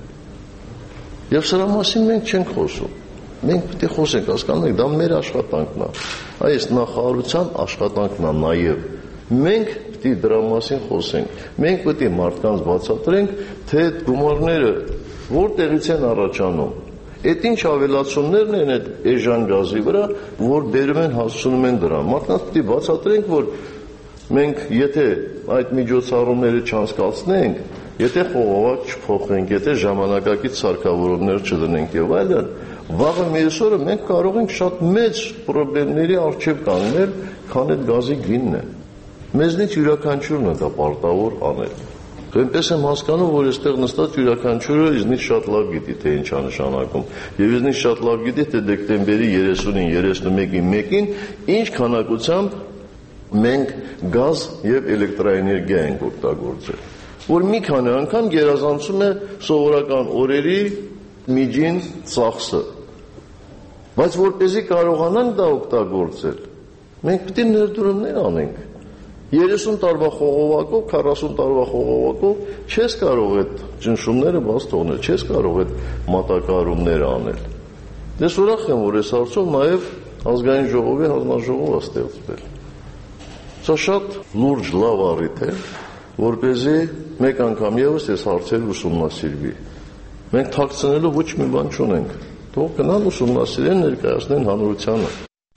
Եվ սրա մասին մենք չենք խոսում։ Մենք պետք է խոսենք, հասկանանք, դա մեր աշխատանքն է։ Այս նախարարության աշխատանքն է նաև։ Մենք պետք է դրա մասին խոսենք։ Մենք պետք է մարդկանց բացատրենք, թե այդ գումարները որտեղից են առաջանում։ Այդ ինչ ավելացումներն են այդ էժան գազի վրա, որ բերում են հասցնում են դրան։ Մարդկանց պետք է բացատրենք, որ մենք եթե այդ միջոցառումները չանցկացնենք, եթե խողովակ չփոխենք, եթե ժամանակակից սարքավորումներ չդնենք եւ այլն, վաղը մյուսօրը մենք կարող ենք շատ մեծ խնդիրների առջև կանգնել, քան այդ գազի գինն է։ Մեզնից յուրաքանչյուրն է դա պարտավոր անել։ Այնպես եմ հասկանում, որ այստեղ նստած յուրաքանչյուրը իզնից շատ լավ գիտի, թե ինչ է նշանակում, եւ իզնից շատ լավ գիտի, թե դեկտեմբերի երեսունին, երեսունմեկի մեկին ինչ քանակությամբ մենք գազ եւ էլեկտրաէներգիա ենք օգտագործել, որ մի քանի անգամ գերազանցում է սովորական օրերի միջին ծախսը։ Բայց որպեսզի կարողանանք դա օգտագործել, մենք պետք է ներդրումներ անենք։ երեսուն տարվա խողովակով, քառասուն տարվա խողովակով չես կարող այդ ճնշումները բաց թողնել, չես կարող այդ մատակարարումները անել։ Ես ուրախ եմ, որ այս հարցով նաեւ ազգային ժողովի հանձնաժողով է ստեղծվել։ Սա շատ լուրջ լավ առիթ է, որպեսզի մեկ անգամ եւս այս հարցերը ուսումնասիրվի։ Մենք թաքցնելու ոչ մի բան չունենք։ Թող գնան ուսումնասիրեն, ներկայացնեն հանրությանը։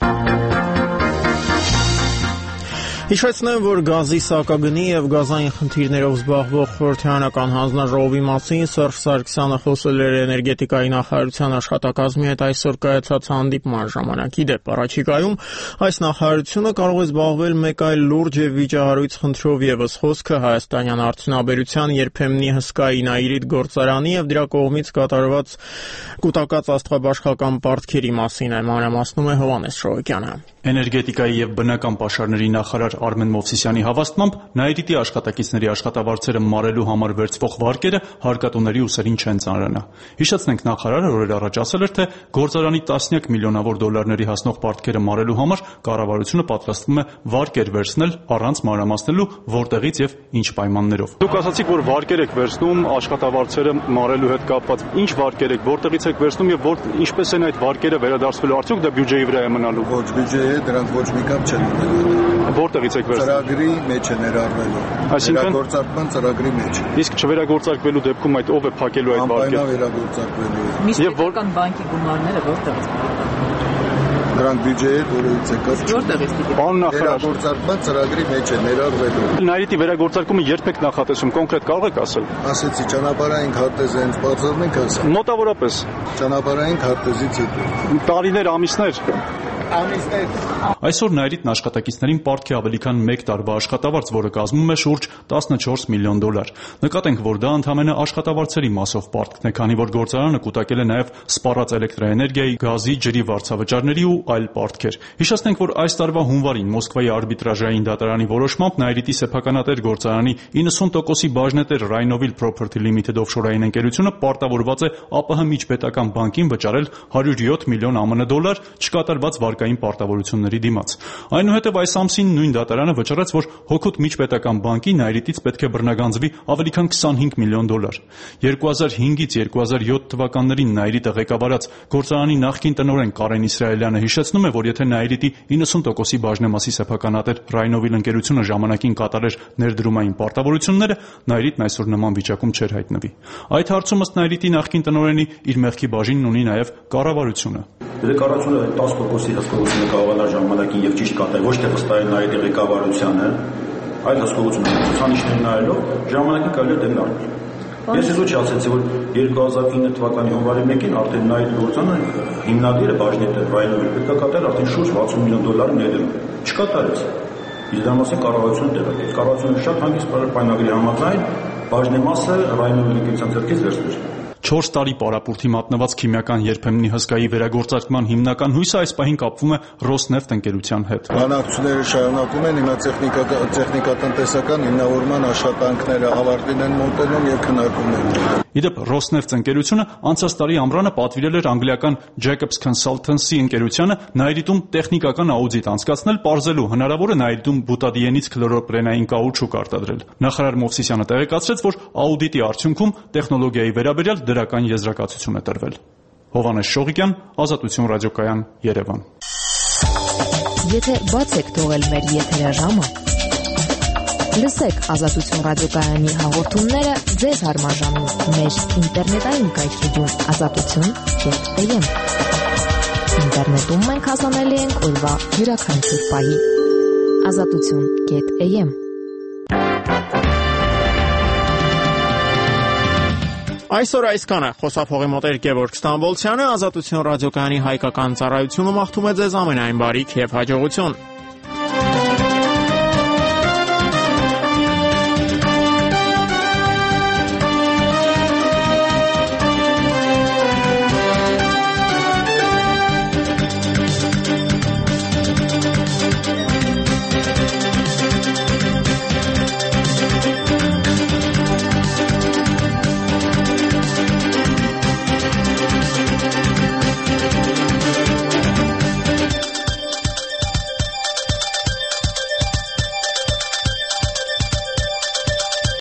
Հիշեցնեմ, որ գազի սակագնի եւ գազային խնդիրներով զբաղվող խորհրդարանական հանձնաժողովի մասին Սերժ Սարգսյանը խոսել էր էներգետիկայի նախարարության աշխատակազմի հետ այսօր կայացած հանդիպման ժամանակ։ Իդեպ, առաջիկայում այս նախարարությունը կարող է զբաղվել մեկ այլ լուրջ եւ վիճահարույց խնդրով եւս խոսքը հայաստանյան արդյունաբերության երբեմնի հսկայի Նաիրիդ գործարանի եւ դրա կողմից կատարված կൂട്ടակած աստղաբաշխական պարտքերի մասին է, մանրամասնում է Հովհաննես Շողոկյանը։ Էներգետիկայի եւ բնական պաշարների նախարար Արմեն Մովսիսյանի հավաստմամբ Նաիրիտի աշխատակիցների աշխատավարձերը մարելու համար վերցվող վարկերը հարկատուների ուսերին չեն ծանրանա։ Հիշեցնենք, նախարարը օրեր առաջ ասել էր, թե գործարանի տասնյակ միլիոնավոր դոլարների հասնող պարտքերը մարելու համար կառավարությունը պատրաստվում է վարկեր վերցնել առանց մանրամասնելու որտեղից եւ ինչ պայմաններով։ Դուք ասացիք, որ վարկեր եք վերցնում աշխատավարձերը մարելու հետ կապված։ Ինչ վարկեր եք, որտեղից եք վերցնում եւ որ ինչպես են այդ վարկերը վերադարձվելու, արդյոք դա բյուջեի վրա է մնալու։ Ոչ, բյուջեի հետ դրանք ոչ մի կապ չեն ունենալու։ Որտեղից եք վերցնում։ Ծրագրի մեջ է ներառվելու։ Այսինքն վերագործարկման ծրագրի մեջ։ Իսկ չվերագործարկվելու դեպքում այդ ով է փակելու այդ վարկերը։ Անպայման վերագործարկվելու է։ Միջնական բանկի գումարները որտեղից դրանք բյուջեի որից է կապ։ Որտեղից։ Պարոն նախարար, վերագործարկման ծրագրի մեջ է ներառվելու։ Նաիրիտի վերագործարկումը երբ եք նախատեսում, կոնկրետ կարող եք ասել։ Ասեցի, ճանապարհային քարտեզը հենց բացառն ենք ասել։ Մոտավորապես։ Ճանապարհային քարտեզից հետո։ Տարիներ, ամիսներ։ Ամիսներ։ Այսօր Նաիրիտն աշխատակիցներին պարտքի ավելի քան մեկ տարվա աշխատավարձ, որը կազմում է շուրջ տասնչորս միլիոն դոլար։ Նկատենք, որ դա ընդամենը աշխատավարձերի մասով պարտքն է, քանի որ գործարանը կուտակել է նաև սպառած էլեկտրաէներգիայի, գազի, ջրի վարձավճարների ու այլ պարտքեր։ Հիշեցնենք, որ այս տարվա հունվարին Մոսկվայի արբիտրաժային դատարանի որոշմամբ Նաիրիտի սեփականատեր գործարանի իննսուն տոկոսի բաժնետեր Rhinovill Property Limited օֆշորային ընկերությունը պարտավորված է ԱՊՀ միջպետական բանկին վճարել հարյուր յոթ միլիոն ԱՄՆ դոլար չկատարված վարկերի վարկային պարտավորությունների դիմաց։ Այնուհետև այս ամսին նույն դատարանը վճռեց, որ Հօգուտ միջպետական բանկի Նայրիտից պետք է բռնագանձվի ավելի քան քսանհինգ միլիոն դոլար։ երկու հազար հինգից երկու հազար յոթ թվականներին Նայրիտը ղեկավարած գործարանի նախկին տնօրեն Կարեն Իսրայելյանը հիշեցնում է, որ եթե Նայրիտի իննսուն տոկոսի բաժնեմասի սեփականատեր Ռայնովիլ ընկերությունը ժամանակին կատարեր ներդրումային պարտավորությունները, Նայրիտն այսօր նման վիճակում չէր հայտնվի։ Այդ հարցում ըստ Նայրիտի նախկին տնօրենի իր մեղքի բաժինն ունի նաև կառավարությունը։ Եթե կառավարությունը տասը տոկոսի հսկողությունը կարողանա ժամանակին եւ ճիշտ կատարել, ոչ թե վստահել Նայրիտի ղեկավարությանը, այլ հսկողությունը ցուցանիշներ նայելով ժամանակին կարելի է դեմ առնել։ Ես այսօր չասեցի, որ երկու հազար ինը թվականի հունվարի մեկին արդեն Նայրիտ գործանը հիմնադիրը բաժնետը Ռայնովիլ պետք է կատարել արդեն շուրջ վաթսուն միլիոն դոլարի ներդրում։ Չկատարեց։ Իսկ դա մասը կառավարությունը տեղեկեց։ Կառավարությունը շատ հանգիստ պայմանագրի համաձայն բաժնեմասը Ռայնովիլ ընկերության ձեռքից վերցրեց։ չորս տարի պարապուրդի մատնված քիմիական երբեմնի հսկայի վերագործարկման հիմնական հույսը այս պահին կապվում է Ռոսնեֆտ ընկերության հետ։ Բանակցությունները շարունակում են, հիմա տեխնիկատնտեսական հիմնավորման աշխատանքները ավարտին են մոտենում եւ քննարկումներ։ Իդեպ Ռոսնեֆտ ընկերությունը անցած տարի ամռանը պատվիրել էր անգլիական Jacobs Consultancy ընկերությանը Նայրիտում տեխնիկական աուդիտ անցկացնել, պարզելու հնարավոր է Նայրիտում բուտադիենից քլորոպրենային կաուչուկ արտադրել։ Նախարար Մովսիսյանը տեղեկացրեց, որ աուդիտի արդյունքում տեխնոլոգիայի վերաբերյալ դրական եզրակացություն է տրվել։ Հովհաննես Շողիկյան, Ազատություն ռադիոկայան, Երևան։ Եթե բաց եք թողել մեր եթերաժամը, լսեք Ազատություն ռադիոկայանի հաղորդումները ձեզ հարմարժամին մեր ինտերնետային կայքեջում ազատություն կետ am։ Ինտերնետում մենք հասանելի ենք օրվա յուրաքանչյուր պահի։ ազատություն կետ am։ Այսօր այսքանը խոսափողի մոտ էր Գևորգ Ստամբոլցյանը, Ազատություն ռադիոկայանի հայկական ծառայությունը մաղթում է ձեզ ամենայն բարիք եւ հաջողություն։